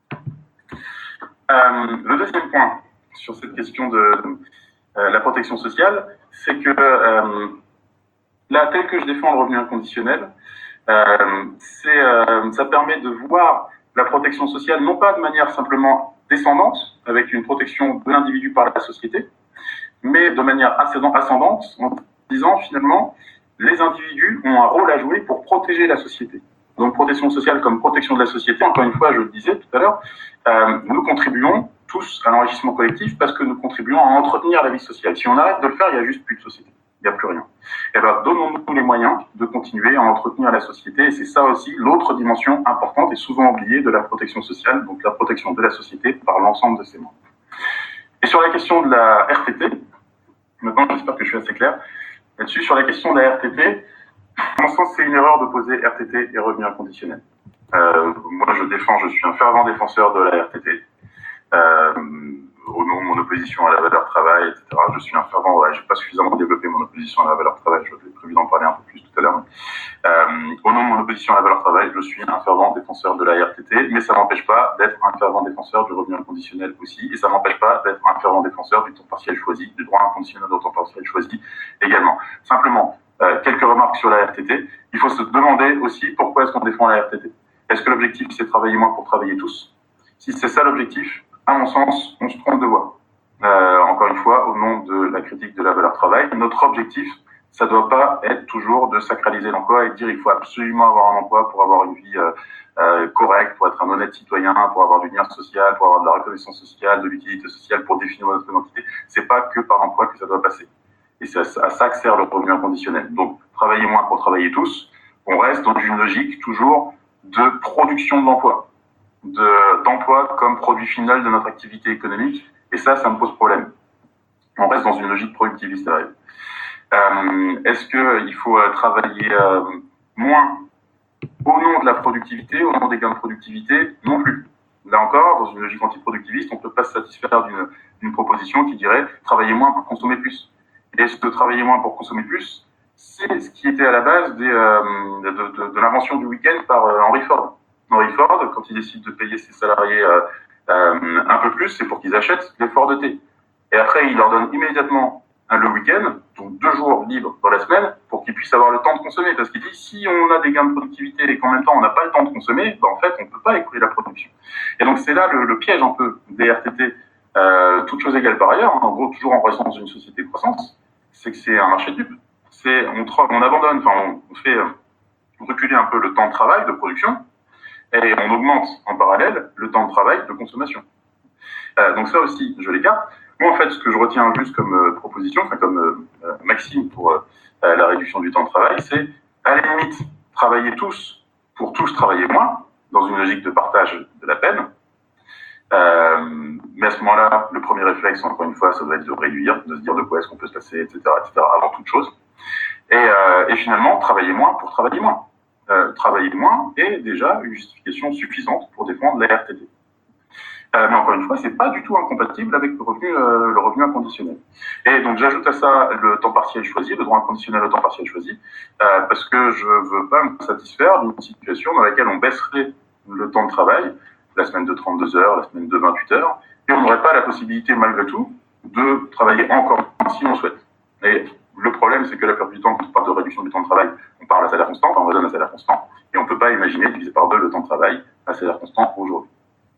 Speaker 4: Euh, le deuxième point sur cette question de euh, la protection sociale, c'est que euh, là, tel que je défends le revenu inconditionnel, Euh, c'est, euh, ça permet de voir la protection sociale non pas de manière simplement descendante, avec une protection de l'individu par la société, mais de manière ascendante, en disant finalement, les individus ont un rôle à jouer pour protéger la société. Donc protection sociale comme protection de la société, encore une fois, je le disais tout à l'heure, euh, nous contribuons tous à l'enrichissement collectif parce que nous contribuons à entretenir la vie sociale. Si on arrête de le faire, il n'y a juste plus de société. Il n'y a plus rien. Et bien, donnons-nous les moyens de continuer à entretenir la société. Et c'est ça aussi l'autre dimension importante et souvent oubliée de la protection sociale, donc la protection de la société par l'ensemble de ses membres. Et sur la question de la R T T, maintenant j'espère que je suis assez clair là-dessus, sur la question de la R T T, à mon sens c'est une erreur d'opposer R T T et revenu inconditionnel. Euh, moi je défends, je suis un fervent défenseur de la R T T. Euh, au nom de mon opposition à la valeur travail, et cetera. Je suis un fervent, ouais, je n'ai pas suffisamment développé mon opposition à la valeur travail, je vais prévu d'en parler un peu plus tout à l'heure. Euh, au nom de mon opposition à la valeur travail, je suis un fervent défenseur de la R T T, mais ça ne m'empêche pas d'être un fervent défenseur du revenu inconditionnel aussi, et ça ne m'empêche pas d'être un fervent défenseur du temps partiel choisi, du droit inconditionnel au temps partiel choisi également. Simplement, euh, quelques remarques sur la R T T. Il faut se demander aussi pourquoi est-ce qu'on défend la R T T. Est-ce que l'objectif c'est travailler moins pour travailler tous? Si c'est ça l'objectif, à mon sens, on se trompe de voie. Euh, encore une fois, au nom de la critique de la valeur travail, notre objectif, ça doit pas être toujours de sacraliser l'emploi et de dire il faut absolument avoir un emploi pour avoir une vie euh, euh, correcte, pour être un honnête citoyen, pour avoir du lien social, pour avoir de la reconnaissance sociale, de l'utilité sociale, pour définir notre identité. C'est pas que par l'emploi que ça doit passer. Et c'est à ça que sert le revenu inconditionnel. Donc, travailler moins pour travailler tous, on reste dans une logique toujours de production de l'emploi. De, d'emploi comme produit final de notre activité économique, et ça, ça me pose problème. On reste dans une logique productiviste. Euh, est-ce qu'il faut euh, travailler euh, moins au nom de la productivité, au nom des gains de productivité? Non plus. Là encore, dans une logique antiproductiviste, on ne peut pas se satisfaire d'une, d'une proposition qui dirait travailler moins pour consommer plus. Et ce travailler moins pour consommer plus, c'est ce qui était à la base des, euh, de, de, de l'invention du week-end par euh, Henry Ford. Henry Ford, quand il décide de payer ses salariés euh, euh, un peu plus, c'est pour qu'ils achètent des Ford T. Et après, il leur donne immédiatement hein, le week-end, donc deux jours libres dans la semaine, pour qu'ils puissent avoir le temps de consommer. Parce qu'il dit, si on a des gains de productivité et qu'en même temps on n'a pas le temps de consommer, ben, en fait, on ne peut pas écouler la production. Et donc c'est là le, le piège un peu des R T T, euh, toutes choses égales par ailleurs, hein, en gros, toujours en restant dans une société de croissance, c'est que c'est un marché de dupes. C'est, on, on abandonne, enfin, on fait euh, reculer un peu le temps de travail, de production, et on augmente en parallèle le temps de travail de consommation. Euh, donc ça aussi, je l'écarte. Moi, en fait, ce que je retiens juste comme euh, proposition, enfin comme euh, maxime pour euh, la réduction du temps de travail, c'est à la limite travailler tous pour tous travailler moins, dans une logique de partage de la peine. Euh, mais à ce moment-là, le premier réflexe, encore une fois, ça doit être de réduire, de se dire de quoi est-ce qu'on peut se passer, et cetera, et cetera, avant toute chose. Et, euh, et finalement, travailler moins pour travailler moins. Euh, travailler moins est déjà une justification suffisante pour défendre la R T T. Euh, mais encore une fois, c'est pas du tout incompatible avec le revenu, euh, le revenu inconditionnel. Et donc j'ajoute à ça le temps partiel choisi, le droit inconditionnel au temps partiel choisi, euh, parce que je veux pas me satisfaire d'une situation dans laquelle on baisserait le temps de travail, la semaine de trente-deux heures, la semaine de vingt-huit heures, et on n'aurait pas la possibilité malgré tout de travailler encore si on souhaite. Et le problème, c'est que la plupart du temps, quand on parle de réduction du temps de travail, on parle à salaire constant, on raisonne à salaire constant, et on ne peut pas imaginer diviser par deux le temps de travail à salaire constant aujourd'hui.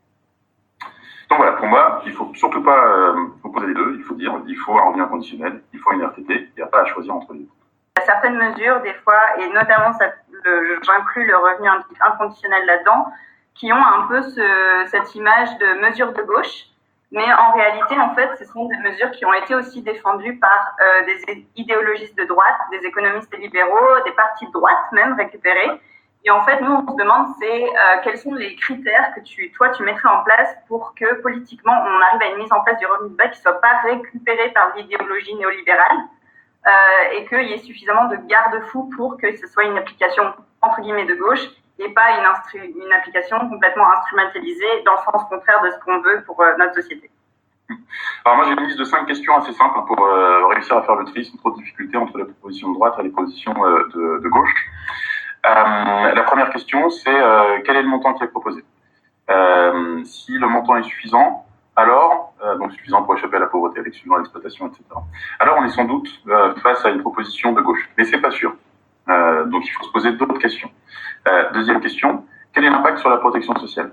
Speaker 4: Donc voilà, pour moi, il ne faut surtout pas euh, opposer les deux, il faut dire il faut un revenu inconditionnel, il faut une R T T, il n'y a pas à choisir entre les deux.
Speaker 3: Il y a certaines mesures, des fois, et notamment ça, le, j'inclus le revenu inconditionnel là-dedans, qui ont un peu ce, cette image de mesure de gauche. Mais en réalité, en fait, ce sont des mesures qui ont été aussi défendues par euh, des idéologistes de droite, des économistes libéraux, des partis de droite même récupérés. Et en fait, nous, on se demande, c'est euh, quels sont les critères que tu, toi, tu mettrais en place pour que politiquement, on arrive à une mise en place du revenu de base qui ne soit pas récupéré par l'idéologie néolibérale euh, et qu'il y ait suffisamment de garde-fous pour que ce soit une application, entre guillemets, de gauche et pas une, instru- une application complètement instrumentalisée dans le sens contraire de ce qu'on veut pour euh, notre société.
Speaker 4: Alors moi, j'ai une liste de cinq questions assez simples pour euh, réussir à faire le tri sans trop de difficultés entre les propositions de droite et les positions euh, de, de gauche. Euh, la première question, c'est euh, quel est le montant qui est proposé. Euh, si le montant est suffisant, alors, euh, donc suffisant pour échapper à la pauvreté, à l'exclusion, à l'exploitation, et cetera. Alors on est sans doute euh, face à une proposition de gauche, mais c'est pas sûr. Euh, donc il faut se poser d'autres questions. Euh, deuxième question, quel est l'impact sur la protection sociale?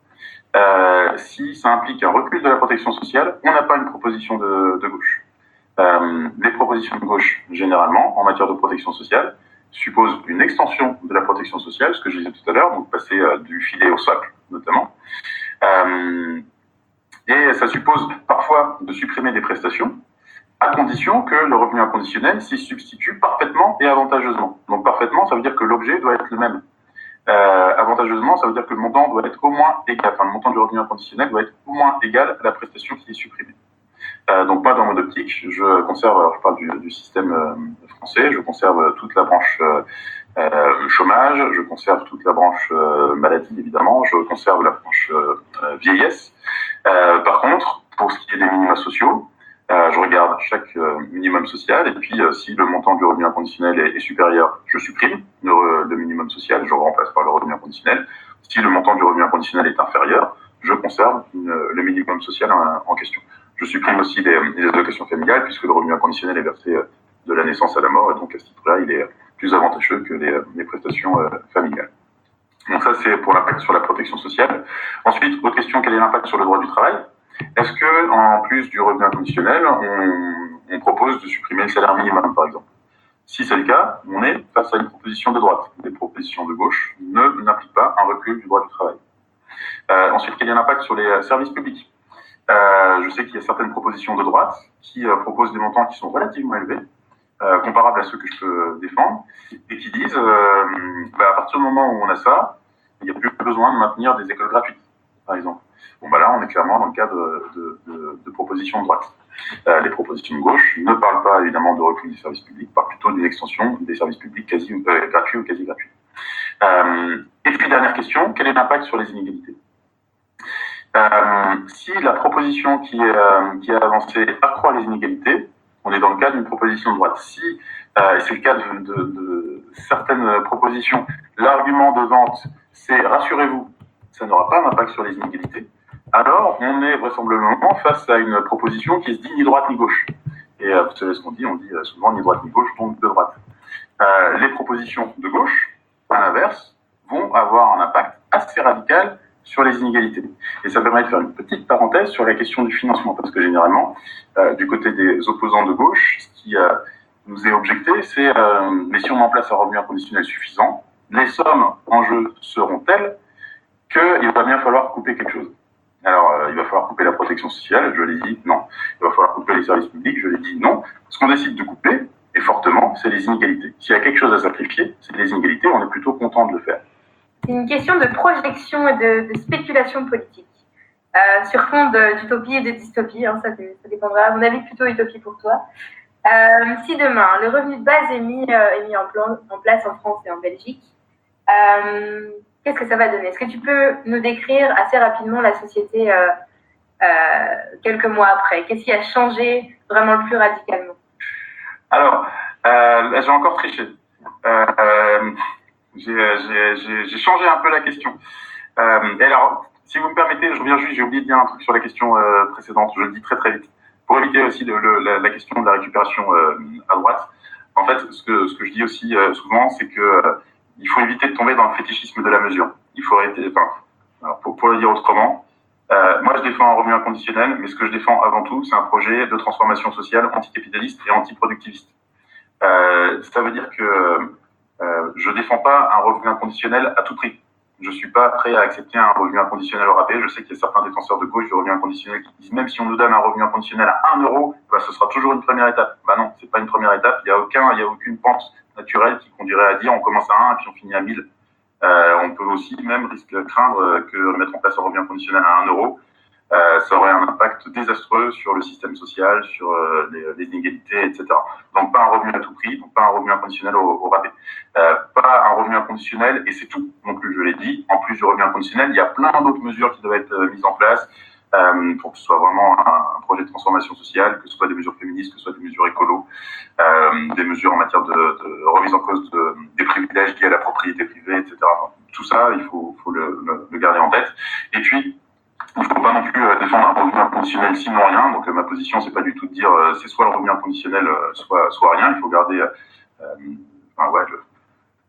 Speaker 4: euh, Si ça implique un recul de la protection sociale, on n'a pas une proposition de, de gauche. Euh, les propositions de gauche, généralement, en matière de protection sociale, supposent une extension de la protection sociale, ce que je disais tout à l'heure, donc passer euh, du filet au socle, notamment. Euh, et ça suppose parfois de supprimer des prestations, à condition que le revenu inconditionnel s'y substitue parfaitement et avantageusement. Donc parfaitement, ça veut dire que l'objet doit être le même. Euh, avantageusement, ça veut dire que le montant doit être au moins égal, enfin le montant du revenu inconditionnel doit être au moins égal à la prestation qui est supprimée. Euh, donc moi, dans mon optique, je conserve, alors je parle du, du système euh, français, je conserve toute la branche euh, euh, chômage, je conserve toute la branche euh, maladie, évidemment, je conserve la branche euh, vieillesse. Euh, par contre, pour ce qui est des minima sociaux, euh, je regarde chaque euh, minimum social, et puis euh, si le montant du revenu inconditionnel est, est supérieur, je supprime le, le minimum social, je remplace par le revenu inconditionnel. Si le montant du revenu inconditionnel est inférieur, je conserve une, le minimum social en, en question. Je supprime aussi les, les allocations familiales, puisque le revenu inconditionnel est versé de la naissance à la mort, et donc à ce titre-là, il est plus avantageux que les, les prestations euh, familiales. Donc ça, c'est pour l'impact sur la protection sociale. Ensuite, autre question, quel est l'impact sur le droit du travail? Est-ce que, en plus du revenu inconditionnel, on, on propose de supprimer le salaire minimum, par exemple? Si c'est le cas, on est face à une proposition de droite. Les propositions de gauche ne n'impliquent pas un recul du droit du travail. Euh, ensuite, quel est l'impact sur les services publics? Euh, je sais qu'il y a certaines propositions de droite qui euh, proposent des montants qui sont relativement élevés, euh, comparables à ceux que je peux défendre, et qui disent, euh, bah, à partir du moment où on a ça, il n'y a plus besoin de maintenir des écoles gratuites, par exemple. Bon, bah là, on est clairement dans le cadre de, de, de, de propositions de droite. Euh, les propositions de gauche ne parlent pas évidemment de recul des services publics, parlent plutôt d'une extension des services publics quasi euh, gratuits ou quasi gratuits. Euh, et puis, dernière question, quel est l'impact sur les inégalités? Euh, si la proposition qui est, euh, qui est avancée accroît les inégalités, on est dans le cas d'une proposition de droite. Si, euh, et c'est le cas de, de, de certaines propositions, l'argument de vente, c'est « rassurez-vous, ça n'aura pas d'impact sur les inégalités », alors on est vraisemblablement face à une proposition qui se dit ni droite ni gauche. Et euh, vous savez ce qu'on dit, on dit souvent ni droite ni gauche, donc de droite. Euh, les propositions de gauche, à l'inverse, vont avoir un impact assez radical sur les inégalités. Et ça permet de faire une petite parenthèse sur la question du financement, parce que généralement, euh, du côté des opposants de gauche, ce qui euh, nous est objecté, c'est euh, mais si on met en place un revenu inconditionnel suffisant, les sommes en jeu seront telles qu'il va bien falloir couper quelque chose. Alors, euh, il va falloir couper la protection sociale, je l'ai dit, non. Il va falloir couper les services publics, je l'ai dit, non. Ce qu'on décide de couper, et fortement, c'est les inégalités. S'il y a quelque chose à sacrifier, c'est les inégalités, on est plutôt content de le faire.
Speaker 5: C'est une question de projection et de, de spéculation politique. Euh, sur fond d'utopie et de dystopie, hein, ça, ça dépendra, à mon avis, plutôt utopie pour toi. Euh, si demain, le revenu de base est mis, euh, est mis en, plan, en place en France et en Belgique, euh, qu'est-ce que ça va donner? Est-ce que tu peux nous décrire assez rapidement la société euh, euh, quelques mois après? Qu'est-ce qui a changé vraiment le plus radicalement?
Speaker 4: Alors, euh, là, j'ai encore triché. Euh, euh, J'ai changé un peu la question. Euh, et alors, si vous me permettez, je reviens juste, j'ai oublié de dire un truc sur la question euh, précédente, je le dis très très vite, pour éviter aussi de, le, la, la question de la récupération euh, à droite. En fait, ce que, ce que je dis aussi euh, souvent, c'est que euh, il faut éviter de tomber dans le fétichisme de la mesure. Il faut arrêter, enfin, alors pour, pour le dire autrement, euh, moi je défends un revenu inconditionnel, mais ce que je défends avant tout, c'est un projet de transformation sociale anticapitaliste et antiproductiviste. Euh, ça veut dire que Euh, je défends pas un revenu inconditionnel à tout prix. Je suis pas prêt à accepter un revenu inconditionnel au rabais. Je sais qu'il y a certains défenseurs de gauche du revenu inconditionnel qui disent même si on nous donne un revenu inconditionnel à un euro, bah, ce sera toujours une première étape. Bah non, c'est pas une première étape. Il y a aucun, il y a aucune pente naturelle qui conduirait à dire on commence à un et puis on finit à mille. Euh, on peut aussi même risquer de craindre que mettre en place un revenu inconditionnel à un euro, Euh, ça aurait un impact désastreux sur le système social, sur euh, les, les inégalités, et cetera. Donc pas un revenu à tout prix, donc pas un revenu inconditionnel au, au rabais. Euh, pas un revenu inconditionnel, et c'est tout non plus, je l'ai dit. En plus du revenu inconditionnel, il y a plein d'autres mesures qui doivent être euh, mises en place euh, pour que ce soit vraiment un, un projet de transformation sociale, que ce soit des mesures féministes, que ce soit des mesures écolo, euh, des mesures en matière de, de remise en cause de, des privilèges liés à la propriété privée, et cetera. Enfin, tout ça, il faut, faut le, le, le garder en tête. Et puis, il ne faut pas non plus euh, défendre un revenu inconditionnel sinon rien. Donc euh, ma position, c'est pas du tout de dire euh, c'est soit le revenu inconditionnel, euh, soit soit rien. Il faut garder, euh, enfin, ouais, je,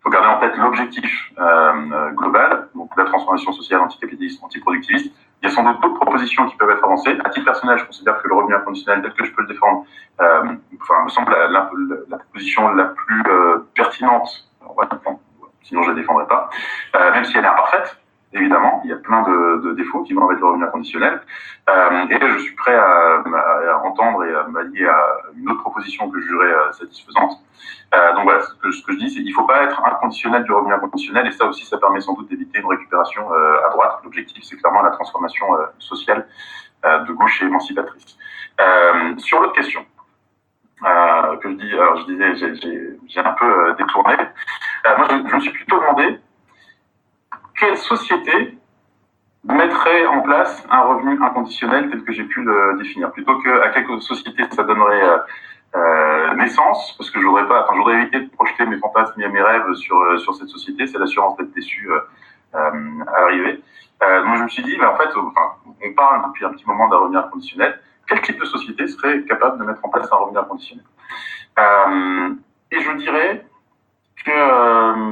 Speaker 4: faut garder en tête l'objectif euh, global, donc la transformation sociale anticapitaliste, antiproductiviste. Il y a sans doute d'autres propositions qui peuvent être avancées. À titre personnel, je considère que le revenu inconditionnel, tel que je peux le défendre, euh, enfin, me semble la, la, la proposition la plus euh, pertinente. Alors, ouais, bon, sinon, je ne la défendrai pas, euh, même si elle est imparfaite. Évidemment, il y a plein de, de défauts qui vont avec le revenu inconditionnel. Euh, et je suis prêt à, à, à entendre et à m'allier à une autre proposition que je jugerais satisfaisante. Euh, donc voilà, ce que, ce que je dis, c'est qu'il ne faut pas être inconditionnel du revenu inconditionnel, et ça aussi, ça permet sans doute d'éviter une récupération euh, à droite. L'objectif, c'est clairement la transformation euh, sociale euh, de gauche et émancipatrice. Euh, sur l'autre question, euh, que je dis, alors je disais, j'ai, j'ai, j'ai un peu euh, détourné. Euh, moi, je, je me suis plutôt demandé quelle société mettrait en place un revenu inconditionnel tel que j'ai pu le définir, plutôt qu'à quelle société ça donnerait euh, euh, naissance, parce que je voudrais pas, enfin, je voudrais éviter de projeter mes fantasmes et mes rêves sur euh, sur cette société. C'est l'assurance d'être déçu euh, euh, à l'arrivée. Euh, donc je me suis dit, mais en fait, enfin, on parle depuis un petit moment d'un revenu inconditionnel. Quel type de société serait capable de mettre en place un revenu inconditionnel? euh, Et je dirais que euh,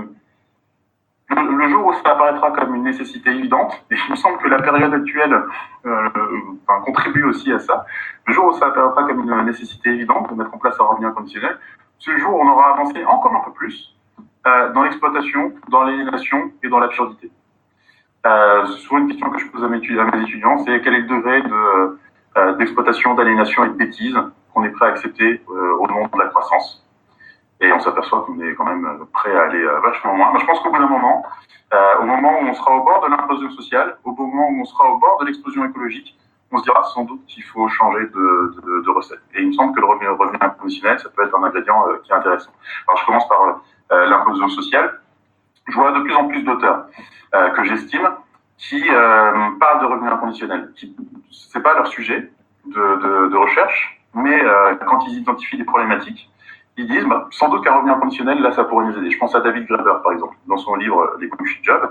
Speaker 4: Le, le jour où ça apparaîtra comme une nécessité évidente, et il me semble que la période actuelle euh, enfin, contribue aussi à ça, le jour où ça apparaîtra comme une nécessité évidente de mettre en place un revenu inconditionnel, c'est le jour où on aura avancé encore un peu plus euh, dans l'exploitation, dans l'aliénation et dans l'absurdité. Euh, souvent une question que je pose à mes, à mes étudiants, c'est quel est le degré de, euh, d'exploitation, d'aliénation et de bêtise qu'on est prêt à accepter euh, au nom de la croissance. Et on s'aperçoit qu'on est quand même prêt à aller vachement loin. Mais je pense qu'au bout d'un moment, euh, au moment où on sera au bord de l'implosion sociale, au moment où on sera au bord de l'explosion écologique, on se dira sans doute qu'il faut changer de, de, de recette. Et il me semble que le revenu, revenu inconditionnel, ça peut être un ingrédient euh, qui est intéressant. Alors je commence par euh, l'implosion sociale. Je vois de plus en plus d'auteurs euh, que j'estime qui euh, parlent de revenu inconditionnel. Qui, c'est pas leur sujet de, de, de recherche, mais euh, quand ils identifient des problématiques, ils disent, bah, sans doute qu'un revenu inconditionnel, là, ça pourrait nous aider. Je pense à David Graeber, par exemple. Dans son livre, Les Bullshit Jobs,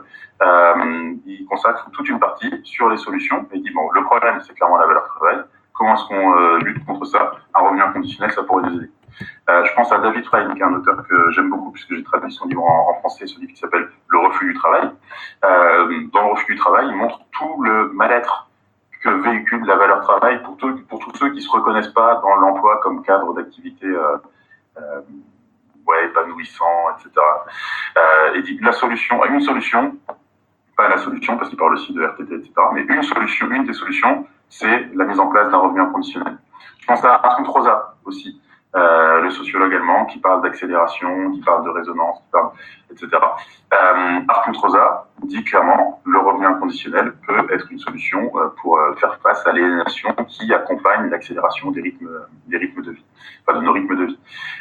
Speaker 4: euh, il consacre toute une partie sur les solutions. Et il dit, bon, le problème, c'est clairement la valeur travail. Comment est-ce qu'on euh, lutte contre ça? Un revenu inconditionnel, ça pourrait nous aider. Euh, je pense à David Frame, qui est un auteur que j'aime beaucoup, puisque j'ai traduit son livre en, en français, ce livre qui s'appelle Le refus du travail. Euh, dans Le refus du travail, il montre tout le mal-être que véhicule la valeur travail pour, tout, pour tous ceux qui se reconnaissent pas dans l'emploi comme cadre d'activité euh, Euh, ouais, épanouissant, et cetera. Euh, et dit la solution, une solution, pas la solution parce qu'il parle aussi de R T T, et cetera. Mais une solution, une des solutions, c'est la mise en place d'un revenu inconditionnel. Je pense à Arthur Rosa aussi, euh, le sociologue allemand qui parle d'accélération, qui parle de résonance, qui parle, et cetera. Euh, Arthur Rosa dit clairement le revenu inconditionnel peut être une solution euh, pour euh, faire face à l'aliénation qui accompagne l'accélération des rythmes, des rythmes de vie, enfin de nos rythmes de vie.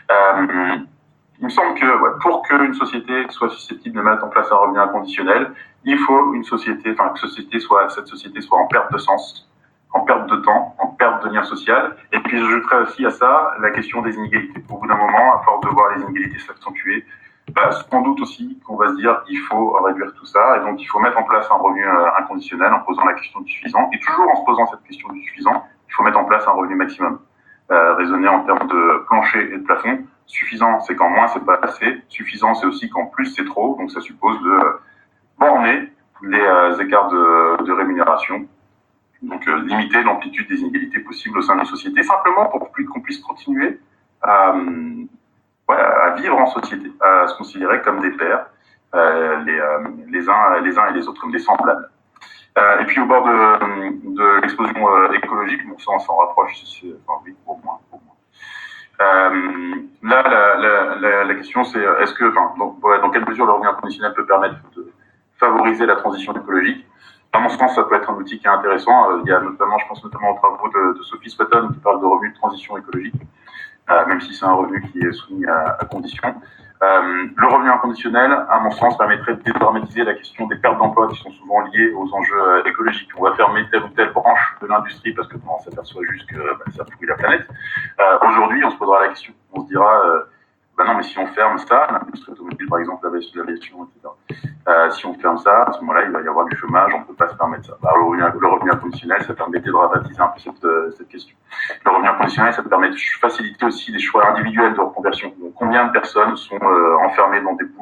Speaker 4: Euh, il me semble que ouais, pour qu'une société soit susceptible de mettre en place un revenu inconditionnel, il faut une société, enfin que société soit, cette société soit en perte de sens, en perte de temps, en perte de lien social. Et puis j'ajouterais aussi à ça la question des inégalités. Au bout d'un moment, à force de voir les inégalités s'accentuer, bah, sans doute aussi qu'on va se dire qu'il faut réduire tout ça, et donc il faut mettre en place un revenu euh, inconditionnel en posant la question du suffisant, et toujours en se posant cette question du suffisant, il faut mettre en place un revenu maximum. Euh, raisonner en termes de plancher et de plafond. Suffisant, c'est quand moins c'est pas assez. Suffisant, c'est aussi quand plus c'est trop. Donc ça suppose de euh, borner les euh, écarts de, de rémunération. Donc euh, limiter l'amplitude des inégalités possibles au sein d'une société, simplement pour qu'on puisse continuer à, euh, ouais, à vivre en société, à se considérer comme des pairs, euh, les, euh, les, uns, les uns et les autres, comme des semblables. Euh, et puis au bord de, de l'explosion euh, écologique, donc ça on s'en rapproche, c'est, enfin oui, au moins. Au moins. Euh, là, la, la, la, la question c'est, est-ce que, enfin, donc, ouais, dans quelle mesure le revenu inconditionnel peut permettre de favoriser la transition écologique? À mon sens, ça peut être un outil qui est intéressant. Euh, il y a notamment, je pense notamment aux travaux de, de Sophie Sutton qui parle de revenu de transition écologique, euh, même si c'est un revenu qui est soumis à, à conditions. Euh, le revenu inconditionnel, à mon sens, permettrait de dédramatiser la question des pertes d'emplois qui sont souvent liées aux enjeux euh, écologiques. On va fermer telle ou telle branche de l'industrie parce que bon, on s'aperçoit juste que bah, ça pourrit la planète. Euh, aujourd'hui, on se posera la question. On se dira, euh, bah non, mais si on ferme ça, l'industrie automobile, par exemple, l'aviation, et cetera. Euh, si on ferme ça, à ce moment-là, il va y avoir du chômage, on ne peut pas se permettre ça. Alors, le revenu, le revenu inconditionnel, ça permet de dédramatiser un peu cette, euh, cette question. Le revenu inconditionnel, ça permet de faciliter aussi des choix individuels de reconversion. Donc, combien de personnes sont euh, enfermées dans des boulots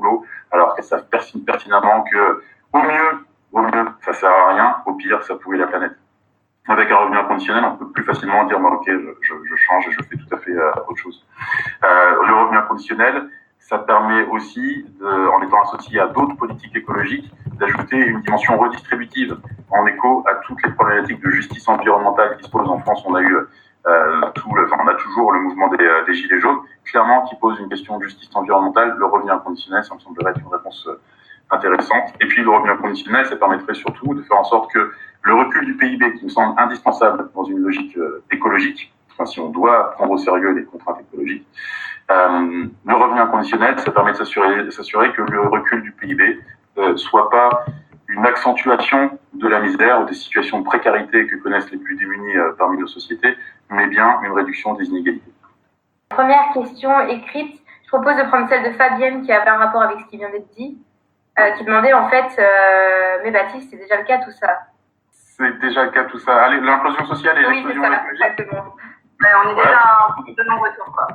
Speaker 4: alors qu'elles savent pertinemment que, au mieux, au mieux, ça sert à rien, au pire, ça pourrit la planète. Avec un revenu inconditionnel, on peut plus facilement dire, bah, ok, je, je, je change et je fais tout à fait euh, autre chose. Euh, le revenu inconditionnel, ça permet aussi, de, en étant associé à d'autres politiques écologiques, d'ajouter une dimension redistributive en écho à toutes les problématiques de justice environnementale qui se posent en France. On a eu euh, tout le, enfin, on a toujours le mouvement des, des gilets jaunes, clairement, qui pose une question de justice environnementale. Le revenu inconditionnel, ça me semblerait être une réponse intéressante. Et puis le revenu inconditionnel, ça permettrait surtout de faire en sorte que le recul du P I B, qui me semble indispensable dans une logique euh, écologique, enfin, si on doit prendre au sérieux les contraintes écologiques, euh, le revenu inconditionnel, ça permet de s'assurer, de s'assurer que le recul du P I B euh, soit pas une accentuation de la misère ou des situations de précarité que connaissent les plus démunis euh, parmi nos sociétés, mais bien une réduction des inégalités.
Speaker 5: Première question écrite, je propose de prendre celle de Fabienne qui avait un rapport avec ce qui vient d'être dit, euh, qui demandait en fait, euh, mais Baptiste, c'est déjà le cas tout ça.
Speaker 4: C'est déjà le cas tout ça. Allez, l'implosion sociale et
Speaker 5: oui,
Speaker 4: l'explosion
Speaker 5: écologique.
Speaker 3: Exactement. Mais on est déjà ouais. de nombreux tours, quoi.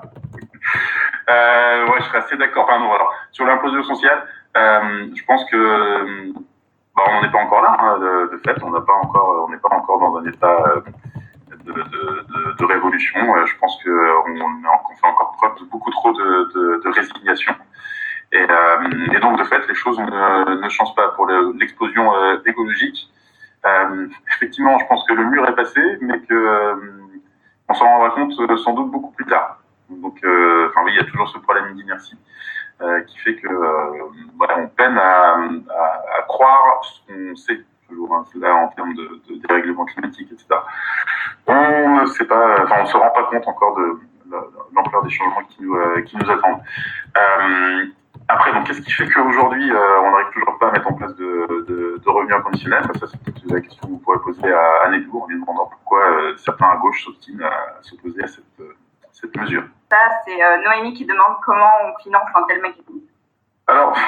Speaker 4: Euh, ouais, je serais assez d'accord. Enfin, non, alors, sur l'implosion sociale, euh, je pense que bah, on n'en est pas encore là. Hein, de, de fait, on n'a pas encore, on n'est pas encore dans un état de, de, de, de révolution. Je pense que on, on fait encore preuve de beaucoup trop de, de, de résignation. Et, euh, et donc, de fait, les choses ne, ne changent pas pour le, l'explosion euh, écologique. Euh, effectivement, je pense que le mur est passé, mais que euh, on s'en rendra compte euh, sans doute beaucoup plus tard. Donc, euh, enfin oui, il y a toujours ce problème d'inertie euh, qui fait que euh, voilà, on peine à, à, à croire ce qu'on sait toujours hein, là en termes de, de dérèglement climatique, et cetera. On ne sait pas, enfin, on se rend pas compte encore de, de, de l'ampleur des changements qui nous euh, qui nous attendent. Euh, Après, donc, qu'est-ce qui fait qu'aujourd'hui, euh, on n'arrive toujours pas à mettre en place de, de, de revenus inconditionnels? Ça, c'est peut-être la question que vous pourrez poser à Anne Edour en lui demandant pourquoi euh, certains à gauche s'obstinent à s'opposer à cette, euh, cette mesure.
Speaker 3: Ça, c'est euh, Noémie qui demande comment on finance un tel mécanisme.
Speaker 4: Alors,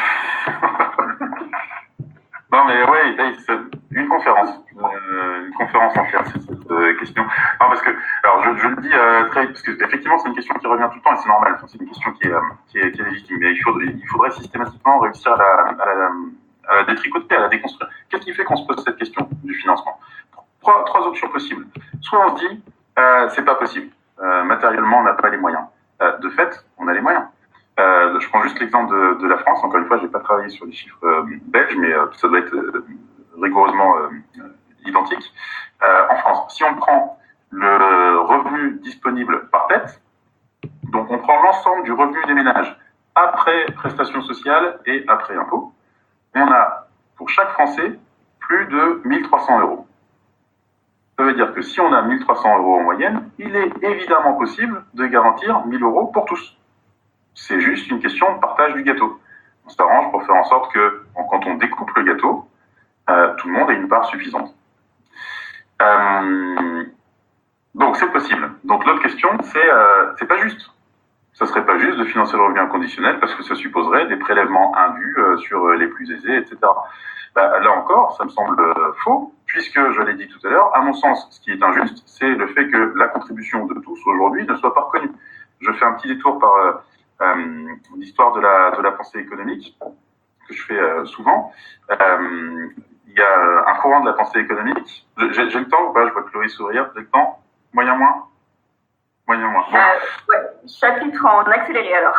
Speaker 4: non mais ouais, c'est une conférence, euh, une conférence entière sur cette euh, question. Non parce que, alors je, je le dis euh, très vite parce que effectivement c'est une question qui revient tout le temps et c'est normal. Enfin, c'est une question qui est, euh, qui est, qui est légitime. Mais il faudrait, il faudrait systématiquement réussir à la, à la, à la détricoter, à la déconstruire. Qu'est-ce qui fait qu'on se pose cette question du financement? Trois, trois options possibles. Soit on se dit, euh, c'est pas possible. Euh, matériellement, on n'a pas les moyens. Euh, de fait, on a les moyens. Euh, je prends juste l'exemple de, de la France. Encore une fois, j'ai pas travaillé sur les chiffres euh, belges, mais euh, ça doit être euh, rigoureusement euh, identique. Euh, en France, si on prend le revenu disponible par tête, donc on prend l'ensemble du revenu des ménages après prestations sociales et après impôts, on a pour chaque Français plus de mille trois cents euros. Ça veut dire que si on a mille trois cents euros en moyenne, il est évidemment possible de garantir mille euros pour tous. C'est juste une question de partage du gâteau. On s'arrange pour faire en sorte que, quand on découpe le gâteau, euh, tout le monde ait une part suffisante. Euh, donc c'est possible. Donc l'autre question, c'est euh, c'est pas juste. Ça serait pas juste de financer le revenu inconditionnel parce que ça supposerait des prélèvements indus euh, sur les plus aisés, et cetera. Bah, là encore, ça me semble euh, faux, puisque je l'ai dit tout à l'heure, à mon sens, ce qui est injuste, c'est le fait que la contribution de tous aujourd'hui ne soit pas reconnue. Je fais un petit détour par euh, euh, l'histoire de la, de la pensée économique, que je fais euh, souvent. Euh, il y a un courant de la pensée économique. J'ai, j'ai le temps ou pas? Je vois Chloé sourire. J'ai le temps? Moyen moins? Moyen moins. Bon.
Speaker 3: Euh, ouais, chapitre en accéléré alors.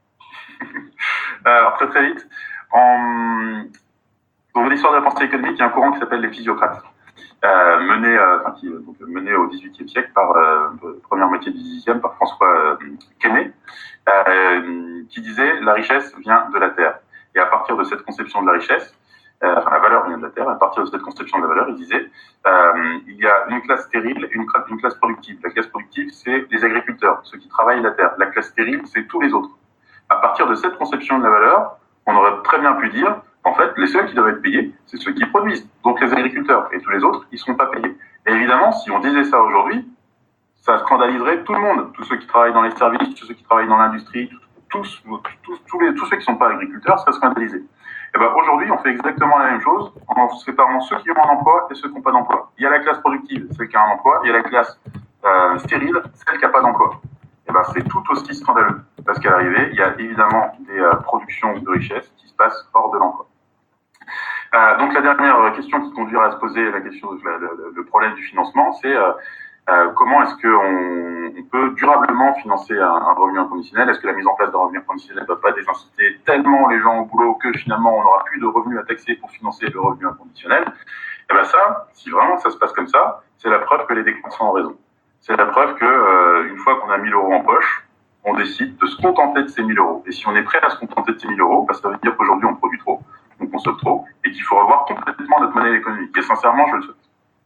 Speaker 4: alors très très vite. En... Dans l'histoire de la pensée économique, il y a un courant qui s'appelle les physiocrates, euh, mené, euh, enfin, qui, donc, mené au dix-huitième siècle, par euh, première moitié du dix-huitième, par François euh, Quesnay, euh, qui disait la richesse vient de la terre. Et à partir de cette conception de la richesse, euh, enfin la valeur vient de la terre. À partir de cette conception de la valeur, il disait euh, il y a une classe stérile, une, une classe productive. La classe productive, c'est les agriculteurs, ceux qui travaillent la terre. La classe stérile, c'est tous les autres. À partir de cette conception de la valeur, on aurait très bien pu dire en fait, les seuls qui doivent être payés, c'est ceux qui produisent, donc les agriculteurs, et tous les autres, ils ne seront pas payés. Et évidemment, si on disait ça aujourd'hui, ça scandaliserait tout le monde, tous ceux qui travaillent dans les services, tous ceux qui travaillent dans l'industrie, tous, tous, tous, les, tous ceux qui ne sont pas agriculteurs seraient scandalisés. Et ben aujourd'hui, on fait exactement la même chose en séparant ceux qui ont un emploi et ceux qui n'ont pas d'emploi. Il y a la classe productive, celle qui a un emploi, il y a la classe euh, stérile, celle qui n'a pas d'emploi. Et ben c'est tout aussi scandaleux. parce qu'à l'arrivée, il y a évidemment des euh, productions de richesses qui se passent hors de l'emploi. Euh, donc la dernière question qui conduira à se poser la question, le, le, le problème du financement, c'est euh, euh, comment est-ce qu'on on peut durablement financer un, un revenu inconditionnel? Est-ce que la mise en place d'un revenu inconditionnel ne va pas désinciter tellement les gens au boulot que finalement on n'aura plus de revenus à taxer pour financer le revenu inconditionnel? Et bien ça, si vraiment ça se passe comme ça, c'est la preuve que les décroissants ont raison. C'est la preuve que euh, une fois qu'on a mille euros en poche, on décide de se contenter de ces mille euros. Et si on est prêt à se contenter de ces mille euros, bah, ça veut dire qu'aujourd'hui on produit trop, on consomme trop, et qu'il faut revoir complètement notre monnaie économique. Et sincèrement, je le souhaite.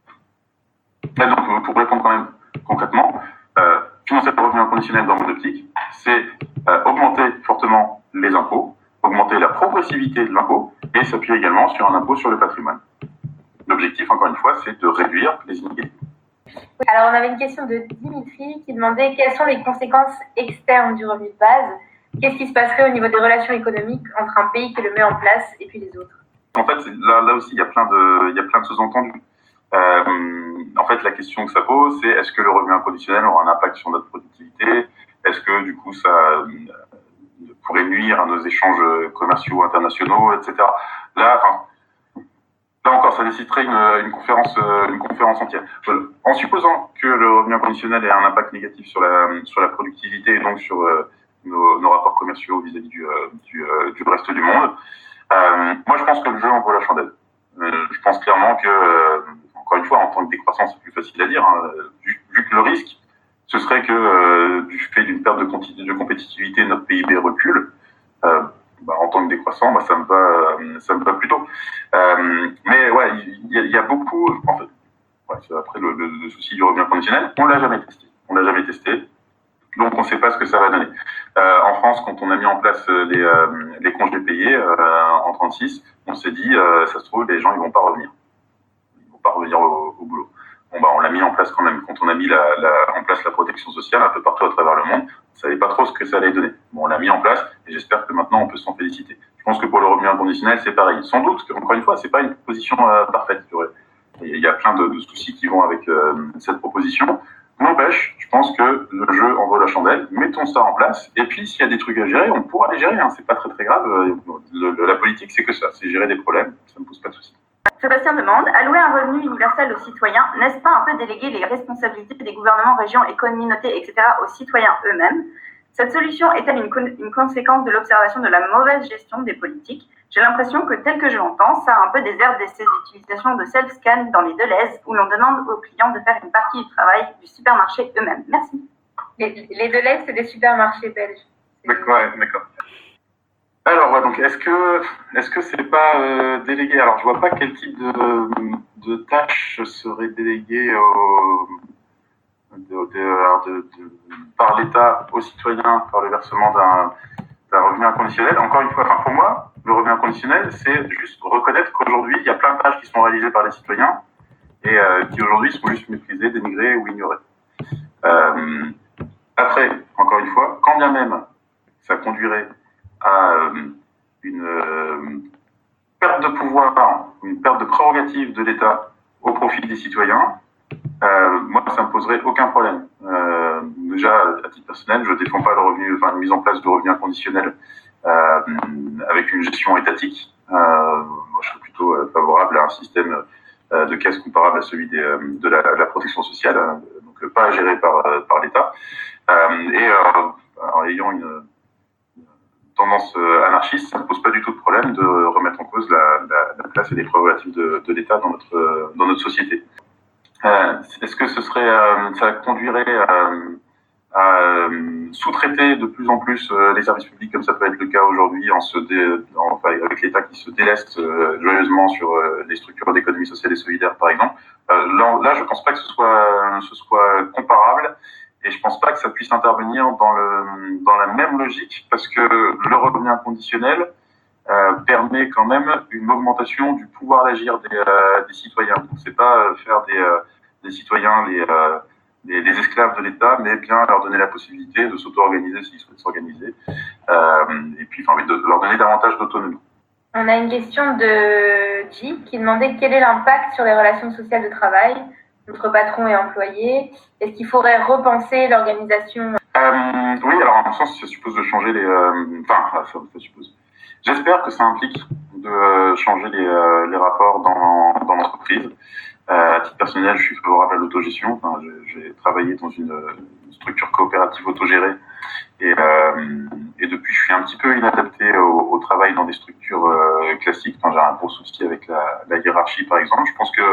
Speaker 4: Et donc, pour répondre quand même concrètement, euh, financer le revenu inconditionnel dans mon optique, c'est euh, augmenter fortement les impôts, augmenter la progressivité de l'impôt, et s'appuyer également sur un impôt sur le patrimoine. L'objectif, encore une fois, c'est de réduire les inégalités.
Speaker 5: Alors, on avait une question de Dimitri qui demandait quelles sont les conséquences externes du revenu de base. Qu'est-ce qui se passerait au niveau des relations économiques entre un pays qui le met en place et puis les autres?
Speaker 4: En fait, là, là aussi, il y a plein de, il y a plein de sous-entendus. Euh, en fait, la question que ça pose, c'est est-ce que le revenu inconditionnel aura un impact sur notre productivité? Est-ce que, du coup, ça euh, pourrait nuire à nos échanges commerciaux internationaux, et cetera. Là, enfin, Là encore, ça nécessiterait une, une conférence, une conférence entière. En supposant que le revenu inconditionnel ait un impact négatif sur la, sur la productivité et donc sur euh, nos, nos rapports commerciaux vis-à-vis du, euh, du, euh, du reste du monde, euh, moi je pense que le jeu en vaut la chandelle. Euh, je pense clairement que, euh, encore une fois, en tant que décroissant, c'est plus facile à dire, hein, vu, vu que le risque, ce serait que euh, du fait d'une perte de, de compétitivité, notre P I B recule. Euh, Bah, en tant que décroissant, bah, ça me va, ça me va plutôt. Euh, mais ouais, il y, y a beaucoup. En fait, ouais, après le, le, le souci du revenu inconditionnel, on l'a jamais testé. On l'a jamais testé, donc on ne sait pas ce que ça va donner. Euh, en France, quand on a mis en place les, euh, les congés payés euh, en trente-six, on s'est dit, euh, ça se trouve, les gens ils vont pas revenir, ils vont pas revenir au, au boulot. Bon bah, on l'a mis en place quand même. Quand on a mis la, la, en place la protection sociale un peu partout à travers le monde, on savait pas trop ce que ça allait donner. Bon, on l'a mis en place et j'espère que maintenant on peut s'en féliciter. Je pense que pour le revenu inconditionnel, c'est pareil. Sans doute que, encore une fois, c'est pas une position euh, parfaite. Il y a plein de, de soucis qui vont avec euh, cette proposition. N'empêche, je pense que le jeu en vaut la chandelle. Mettons ça en place. Et puis, s'il y a des trucs à gérer, on pourra les gérer. Hein. C'est pas très très grave. Le, le, la politique, c'est que ça. C'est gérer des problèmes. Ça ne pose pas de soucis.
Speaker 3: Sébastien demande, allouer un revenu universel aux citoyens, n'est-ce pas un peu déléguer les responsabilités des gouvernements, régions et communautés, et cetera aux citoyens eux-mêmes? Cette solution est-elle une, con- une conséquence de l'observation de la mauvaise gestion des politiques? J'ai l'impression que, tel que je l'entends, ça a un peu des airs de ces utilisations de self-scan dans les Deleuze, où l'on demande aux clients de faire une partie du travail du supermarché eux-mêmes. Merci.
Speaker 5: Les, les Deleuze, c'est des supermarchés belges.
Speaker 4: D'accord, ouais, d'accord. Alors, ouais, donc, est-ce que, est-ce que c'est pas euh, délégué? Alors, je vois pas quel type de, de tâches serait délégué au, de, de, de, de, par l'État aux citoyens par le versement d'un, d'un revenu inconditionnel. Encore une fois, enfin, pour moi, le revenu inconditionnel, c'est juste reconnaître qu'aujourd'hui, il y a plein de tâches qui sont réalisées par les citoyens et euh, qui aujourd'hui sont juste méprisées, dénigrées ou ignorées. Euh, après, encore une fois, quand bien même ça conduirait à une euh, perte de pouvoir, une perte de prérogative de l'État au profit des citoyens, euh, moi, ça ne me poserait aucun problème. Euh, déjà, à titre personnel, je ne défends pas le revenu, enfin, une mise en place de revenu inconditionnel euh, avec une gestion étatique. Euh, moi, je serais plutôt euh, favorable à un système euh, de caisse comparable à celui des, euh, de, la, de la protection sociale, hein, donc euh, pas géré par, euh, par l'État. Euh, et euh, en ayant une tendance anarchiste, ça ne pose pas du tout de problème de remettre en cause la, la, la place et les prérogatives de, de l'État dans notre, dans notre société. Euh, est-ce que ce serait, euh, ça conduirait à, à euh, sous-traiter de plus en plus euh, les services publics comme ça peut être le cas aujourd'hui en se dé, en, enfin, avec l'État qui se déleste euh, joyeusement sur euh, les structures d'économie sociale et solidaire par exemple. Euh, là, là, je pense pas que ce soit, ce soit comparable. Et je pense pas que ça puisse intervenir dans le dans la même logique parce que le revenu inconditionnel euh, permet quand même une augmentation du pouvoir d'agir des, euh, des citoyens. Donc c'est pas faire des euh, des citoyens les, euh, les les esclaves de l'État, mais bien leur donner la possibilité de s'auto-organiser s'ils souhaitent s'organiser. Euh, et puis enfin de, de leur donner davantage d'autonomie.
Speaker 5: On a une question de J qui demandait quel est l'impact sur les relations sociales de travail entre patron et employé. Est-ce qu'il faudrait repenser l'organisation?
Speaker 4: euh, Oui, alors un sens, ça suppose de changer les... Euh, enfin, ça, ça suppose. J'espère que ça implique de euh, changer les, euh, les rapports dans, dans l'entreprise. Euh, à titre personnel, je suis favorable à l'autogestion. Enfin, j'ai, j'ai travaillé dans une, une structure coopérative autogérée et, euh, et depuis, je suis un petit peu inadapté au, au travail dans des structures euh, classiques. Enfin, j'ai un gros souci avec la, la hiérarchie, par exemple. Je pense que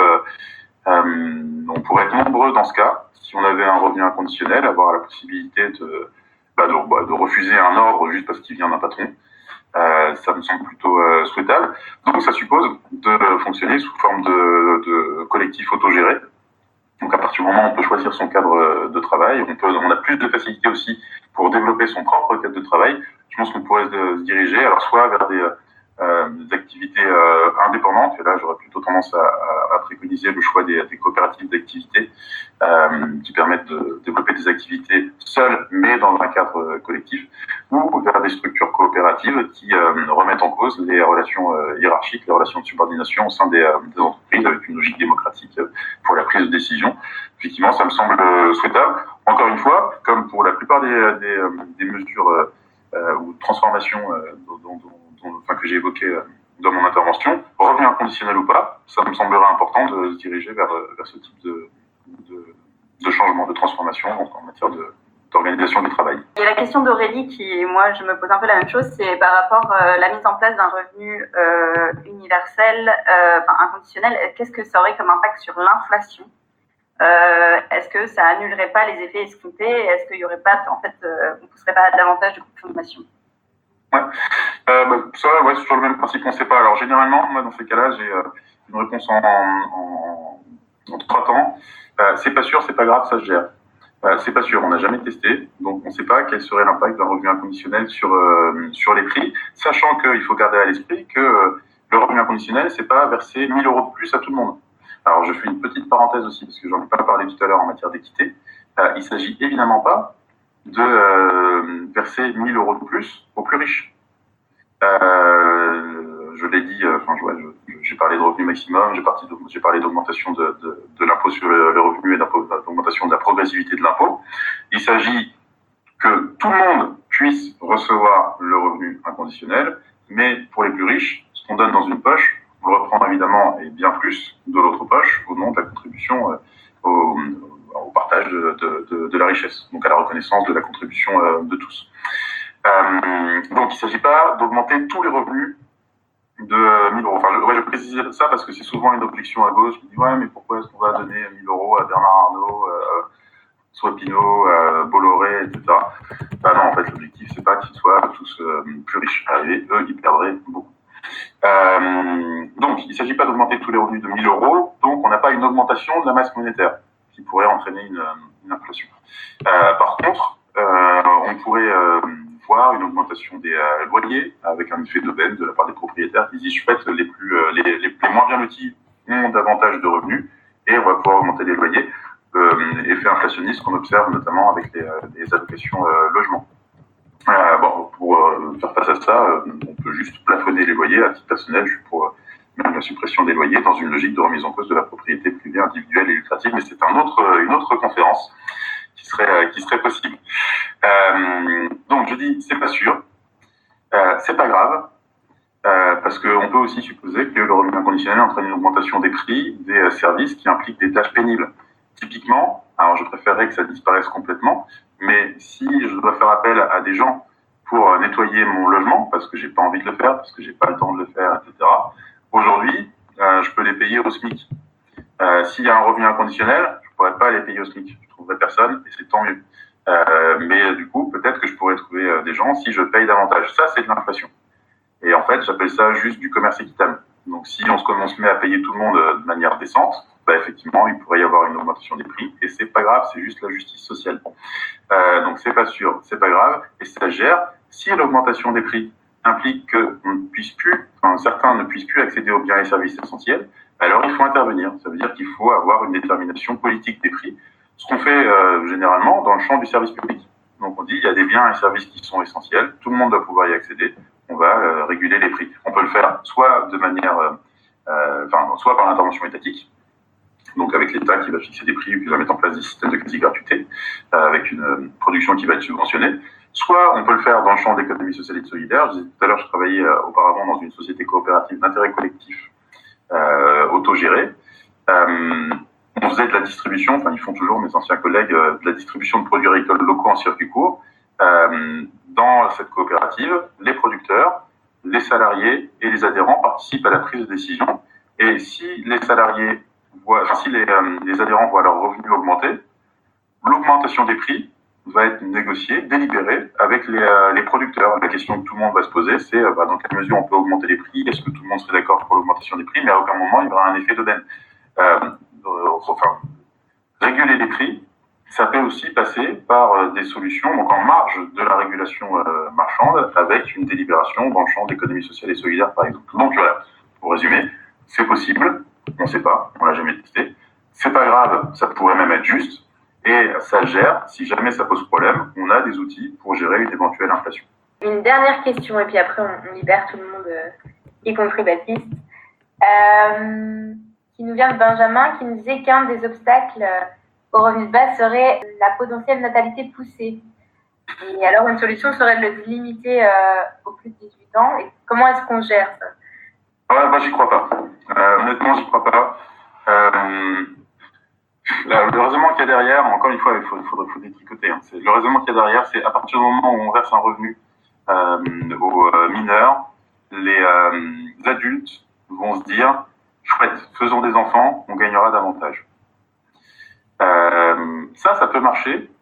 Speaker 4: euh, on pourrait être nombreux dans ce cas si on avait un revenu inconditionnel, avoir la possibilité de, bah, de, bah, de refuser un ordre juste parce qu'il vient d'un patron. Euh, ça me semble plutôt euh, souhaitable. Donc ça suppose de fonctionner sous forme de, de collectif autogéré. Donc à partir du moment où on peut choisir son cadre de travail, on, peut, on a plus de facilité aussi pour développer son propre cadre de travail. Je pense qu'on pourrait se, se diriger alors soit vers des, euh, des activités euh, indépendantes, et là j'aurais plutôt tendance à, à, à préconiser le choix des, des coopératives d'activités euh, qui permettent de développer des activités seules mais dans un cadre collectif, ou vers des structures coopératives qui euh, remettent en cause les relations euh, hiérarchiques, les relations de subordination au sein des, euh, des entreprises avec une logique démocratique euh, pour la prise de décision. Effectivement, ça me semble euh, souhaitable. Encore une fois, comme pour la plupart des, des, euh, des mesures euh, euh, ou transformations euh, dont, dont, dont, enfin, que j'ai évoquées euh, dans mon intervention, revenu inconditionnel ou pas, ça me semblera important de se diriger vers, vers ce type de, de, de changement, de transformation donc en matière de d'organisation du travail.
Speaker 3: Et la question d'Aurélie, qui, moi, je me pose un peu la même chose, c'est par rapport à euh, la mise en place d'un revenu euh, universel, euh, enfin inconditionnel, qu'est-ce que ça aurait comme impact sur l'inflation? euh, Est-ce que ça annulerait pas les effets escomptés? Est-ce qu'il y aurait pas, en fait, euh, on ne pousserait pas davantage de consommation?
Speaker 4: Ouais, euh, bah, ça, ouais, c'est toujours le même principe, on ne sait pas. Alors, généralement, moi, dans ces cas-là, j'ai euh, une réponse en, en, en, en trois temps. Euh, c'est pas sûr, c'est pas grave, ça se gère. Euh, c'est pas sûr, on n'a jamais testé, donc on ne sait pas quel serait l'impact d'un revenu inconditionnel sur euh, sur les prix, sachant qu'il faut garder à l'esprit que euh, le revenu inconditionnel, c'est pas verser mille euros de plus à tout le monde. Alors je fais une petite parenthèse aussi, parce que j'en ai pas parlé tout à l'heure en matière d'équité. Euh, il s'agit évidemment pas de euh, verser mille euros de plus aux plus riches. Euh, je l'ai dit, enfin, euh, je, je, j'ai parlé de revenu maximum, j'ai, parti de, j'ai parlé d'augmentation de, de, de l'impôt sur le, le revenu et d'augmentation de la progressivité de l'impôt. Il s'agit que tout le monde puisse recevoir le revenu inconditionnel, mais pour les plus riches, ce qu'on donne dans une poche, on le reprend évidemment et bien plus de l'autre poche au nom de la contribution euh, au, au partage de, de, de, de la richesse, donc à la reconnaissance de la contribution euh, de tous. Euh, donc il ne s'agit pas d'augmenter tous les revenus de mille euros. Enfin, je, ouais, je précise ça parce que c'est souvent une objection à gauche qui dit ouais, mais pourquoi est-ce qu'on va donner mille euros à Bernard Arnault, euh, Swapino, euh, Bolloré, et cetera. Bah non, en fait, l'objectif c'est pas qu'ils soient tous euh, plus riches. Arrivés, eux, ils perdraient beaucoup. Euh, donc, il ne s'agit pas d'augmenter tous les revenus de mille euros, donc on n'a pas une augmentation de la masse monétaire qui pourrait entraîner une, une inflation. Euh, par contre, euh, on pourrait euh, voir une augmentation des euh, loyers avec un effet d'aubaine de la part des propriétaires qui disent chouette, les plus euh, les, les, les moins bien lotis ont davantage de revenus et on va pouvoir augmenter les loyers. Euh, effet inflationniste qu'on observe notamment avec les, euh, les allocations euh, logement. Euh, bon, pour euh, faire face à ça, euh, on peut juste plafonner les loyers. À titre personnel, je suis pour euh, même la suppression des loyers dans une logique de remise en cause de la propriété privée, individuelle et lucrative, mais c'est un autre, une autre conférence qui serait, euh, qui serait possible. Euh, donc je dis, c'est pas sûr, euh, c'est pas grave, euh, parce qu'on peut aussi supposer que le revenu inconditionnel entraîne une augmentation des prix des euh, services qui impliquent des tâches pénibles. Typiquement, alors je préférerais que ça disparaisse complètement, mais si je dois faire appel à des gens pour nettoyer mon logement, parce que j'ai pas envie de le faire, parce que j'ai pas le temps de le faire, et cetera, aujourd'hui, euh, je peux les payer au SMIC. Euh, s'il y a un revenu inconditionnel, je pourrais pas les payer au SMIC. Je trouverai personne, et c'est tant mieux. Euh, mais du coup, peut-être que je pourrais trouver euh, des gens si je paye davantage. Ça, c'est de l'inflation. Et en fait, j'appelle ça juste du commerce équitable. Donc si on se, on se met à payer tout le monde euh, de manière décente, bah, effectivement, il pourrait y avoir une augmentation des prix, et c'est pas grave, c'est juste la justice sociale. Euh, donc c'est pas sûr, c'est pas grave, et ça gère. Si l'augmentation des prix implique qu'on ne puisse plus, enfin, certains ne puissent plus accéder aux biens et services essentiels, alors il faut intervenir. Ça veut dire qu'il faut avoir une détermination politique des prix, ce qu'on fait euh, généralement dans le champ du service public. Donc on dit il y a des biens et services qui sont essentiels, tout le monde doit pouvoir y accéder, on va euh, réguler les prix. On peut le faire soit de manière, euh, enfin, soit par l'intervention étatique, donc avec l'État qui va fixer des prix ou qui va mettre en place des systèmes de quasi-gratuité, euh, avec une euh, production qui va être subventionnée, Soit on peut le faire dans le champ de l'économie sociale et solidaire. Je disais tout à l'heure, je travaillais euh, auparavant dans une société coopérative d'intérêt collectif euh, autogérée. Euh, on faisait de la distribution, enfin ils font toujours, mes anciens collègues, euh, de la distribution de produits agricoles locaux en circuit court. Euh, dans cette coopérative, les producteurs, les salariés et les adhérents participent à la prise de décision. Et si les salariés voient, enfin, si les, euh, les adhérents voient leurs revenus augmenter, l'augmentation des prix va être négociée, délibérée avec les, euh, les producteurs. La question que tout le monde va se poser, c'est euh, bah, dans quelle mesure on peut augmenter les prix, est-ce que tout le monde serait d'accord pour l'augmentation des prix, mais à aucun moment il y aura un effet d'aubaine. Euh, euh, enfin, réguler les prix, ça peut aussi passer par euh, des solutions donc en marge de la régulation euh, marchande avec une délibération dans le champ de l'économie sociale et solidaire par exemple. Donc voilà, pour résumer, c'est possible, on ne sait pas, on l'a jamais testé, c'est pas grave, ça pourrait même être juste, et ça gère, si jamais ça pose problème, on a des outils pour gérer une éventuelle inflation.
Speaker 5: Une dernière question, et puis après on, on libère tout le monde, euh, y compris Baptiste, euh, qui nous vient de Benjamin, qui nous disait qu'un des obstacles euh, au revenu de base serait la potentielle natalité poussée. Et alors une solution serait de le limiter euh, aux plus de dix-huit ans. Et comment est-ce qu'on gère ça?
Speaker 4: Ouais, moi j'y crois pas. Euh, honnêtement, j'y crois pas. Euh, le raisonnement qu'il y a derrière, encore une fois, il faut, faut, faut détricoter. Hein. C'est, le raisonnement qu'il y a derrière, c'est à partir du moment où on verse un revenu euh, aux euh, mineurs, les euh, adultes vont se dire chouette, faisons des enfants, on gagnera davantage. Euh, ça, ça peut marcher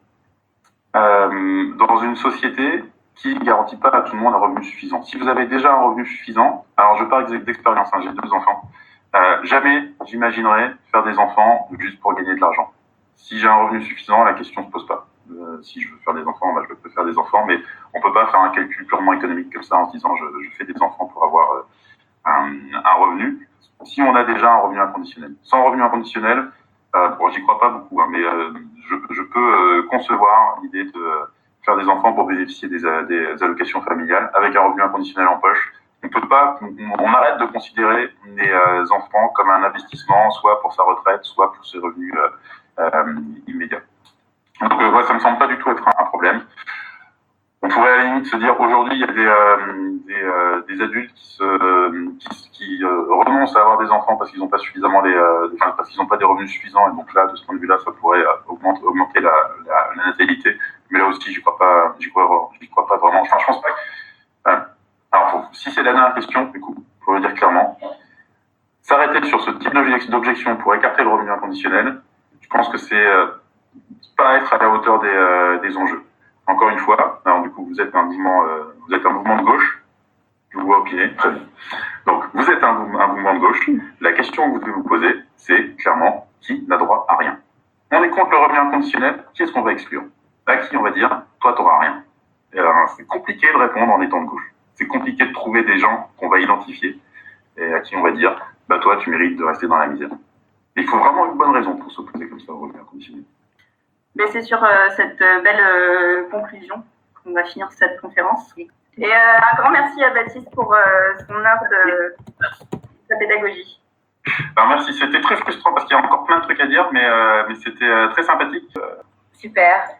Speaker 4: euh, dans une société qui ne garantit pas à tout le monde un revenu suffisant. Si vous avez déjà un revenu suffisant, alors je parle d'expérience, hein, j'ai deux enfants, euh, jamais j'imaginerais faire des enfants juste pour gagner de l'argent. Si j'ai un revenu suffisant, la question ne se pose pas. Euh, si je veux faire des enfants, bah, je peux faire des enfants, mais on ne peut pas faire un calcul purement économique comme ça en se disant je, je fais des enfants pour avoir euh, un, un revenu. Si on a déjà un revenu inconditionnel. Sans revenu inconditionnel, euh, bon, j'y crois pas beaucoup, hein, mais euh, je, je peux euh, concevoir l'idée de euh, faire des enfants pour bénéficier des, des allocations familiales avec un revenu inconditionnel en poche. On peut pas, on, on arrête de considérer les euh, enfants comme un investissement, soit pour sa retraite, soit pour ses revenus euh, euh, immédiats. Donc, euh, ouais, ça me semble pas du tout être un, un problème. On pourrait à la limite se dire aujourd'hui il y a des, euh, des, euh, des adultes qui, se, euh, qui, qui euh, renoncent à avoir des enfants parce qu'ils n'ont pas suffisamment les, euh, enfin, parce qu'ils n'ont pas des revenus suffisants et donc là de ce point de vue-là ça pourrait euh, augmenter, augmenter la, la, la natalité. Mais là aussi j'y crois pas, j'y crois, j'y crois pas vraiment. Enfin je pense pas. Que, euh, alors faut, si c'est la dernière question, du coup, pour le dire clairement, s'arrêter sur ce type d'objection pour écarter le revenu inconditionnel, je pense que c'est euh, pas être à la hauteur des, euh, des enjeux. Encore une fois, alors du coup vous êtes un mouvement, euh, vous êtes un mouvement de gauche, je vous vois opiner, très bien. Donc vous êtes un, un mouvement de gauche, la question que vous devez vous poser, c'est clairement qui n'a droit à rien. On est contre le revenu inconditionnel, qui est-ce qu'on va exclure? À qui on va dire, toi t'auras rien. Et alors, c'est compliqué de répondre en étant de gauche. C'est compliqué de trouver des gens qu'on va identifier et à qui on va dire, bah toi tu mérites de rester dans la misère. Mais il faut vraiment une bonne raison pour s'opposer comme ça au revenu inconditionnel.
Speaker 3: Mais c'est sur euh, cette euh, belle euh, conclusion qu'on va finir cette conférence. Et euh, un grand merci à Baptiste pour euh, son heure de sa pédagogie.
Speaker 4: Alors merci, c'était très frustrant parce qu'il y a encore plein de trucs à dire, mais, euh, mais c'était euh, très sympathique.
Speaker 5: Super.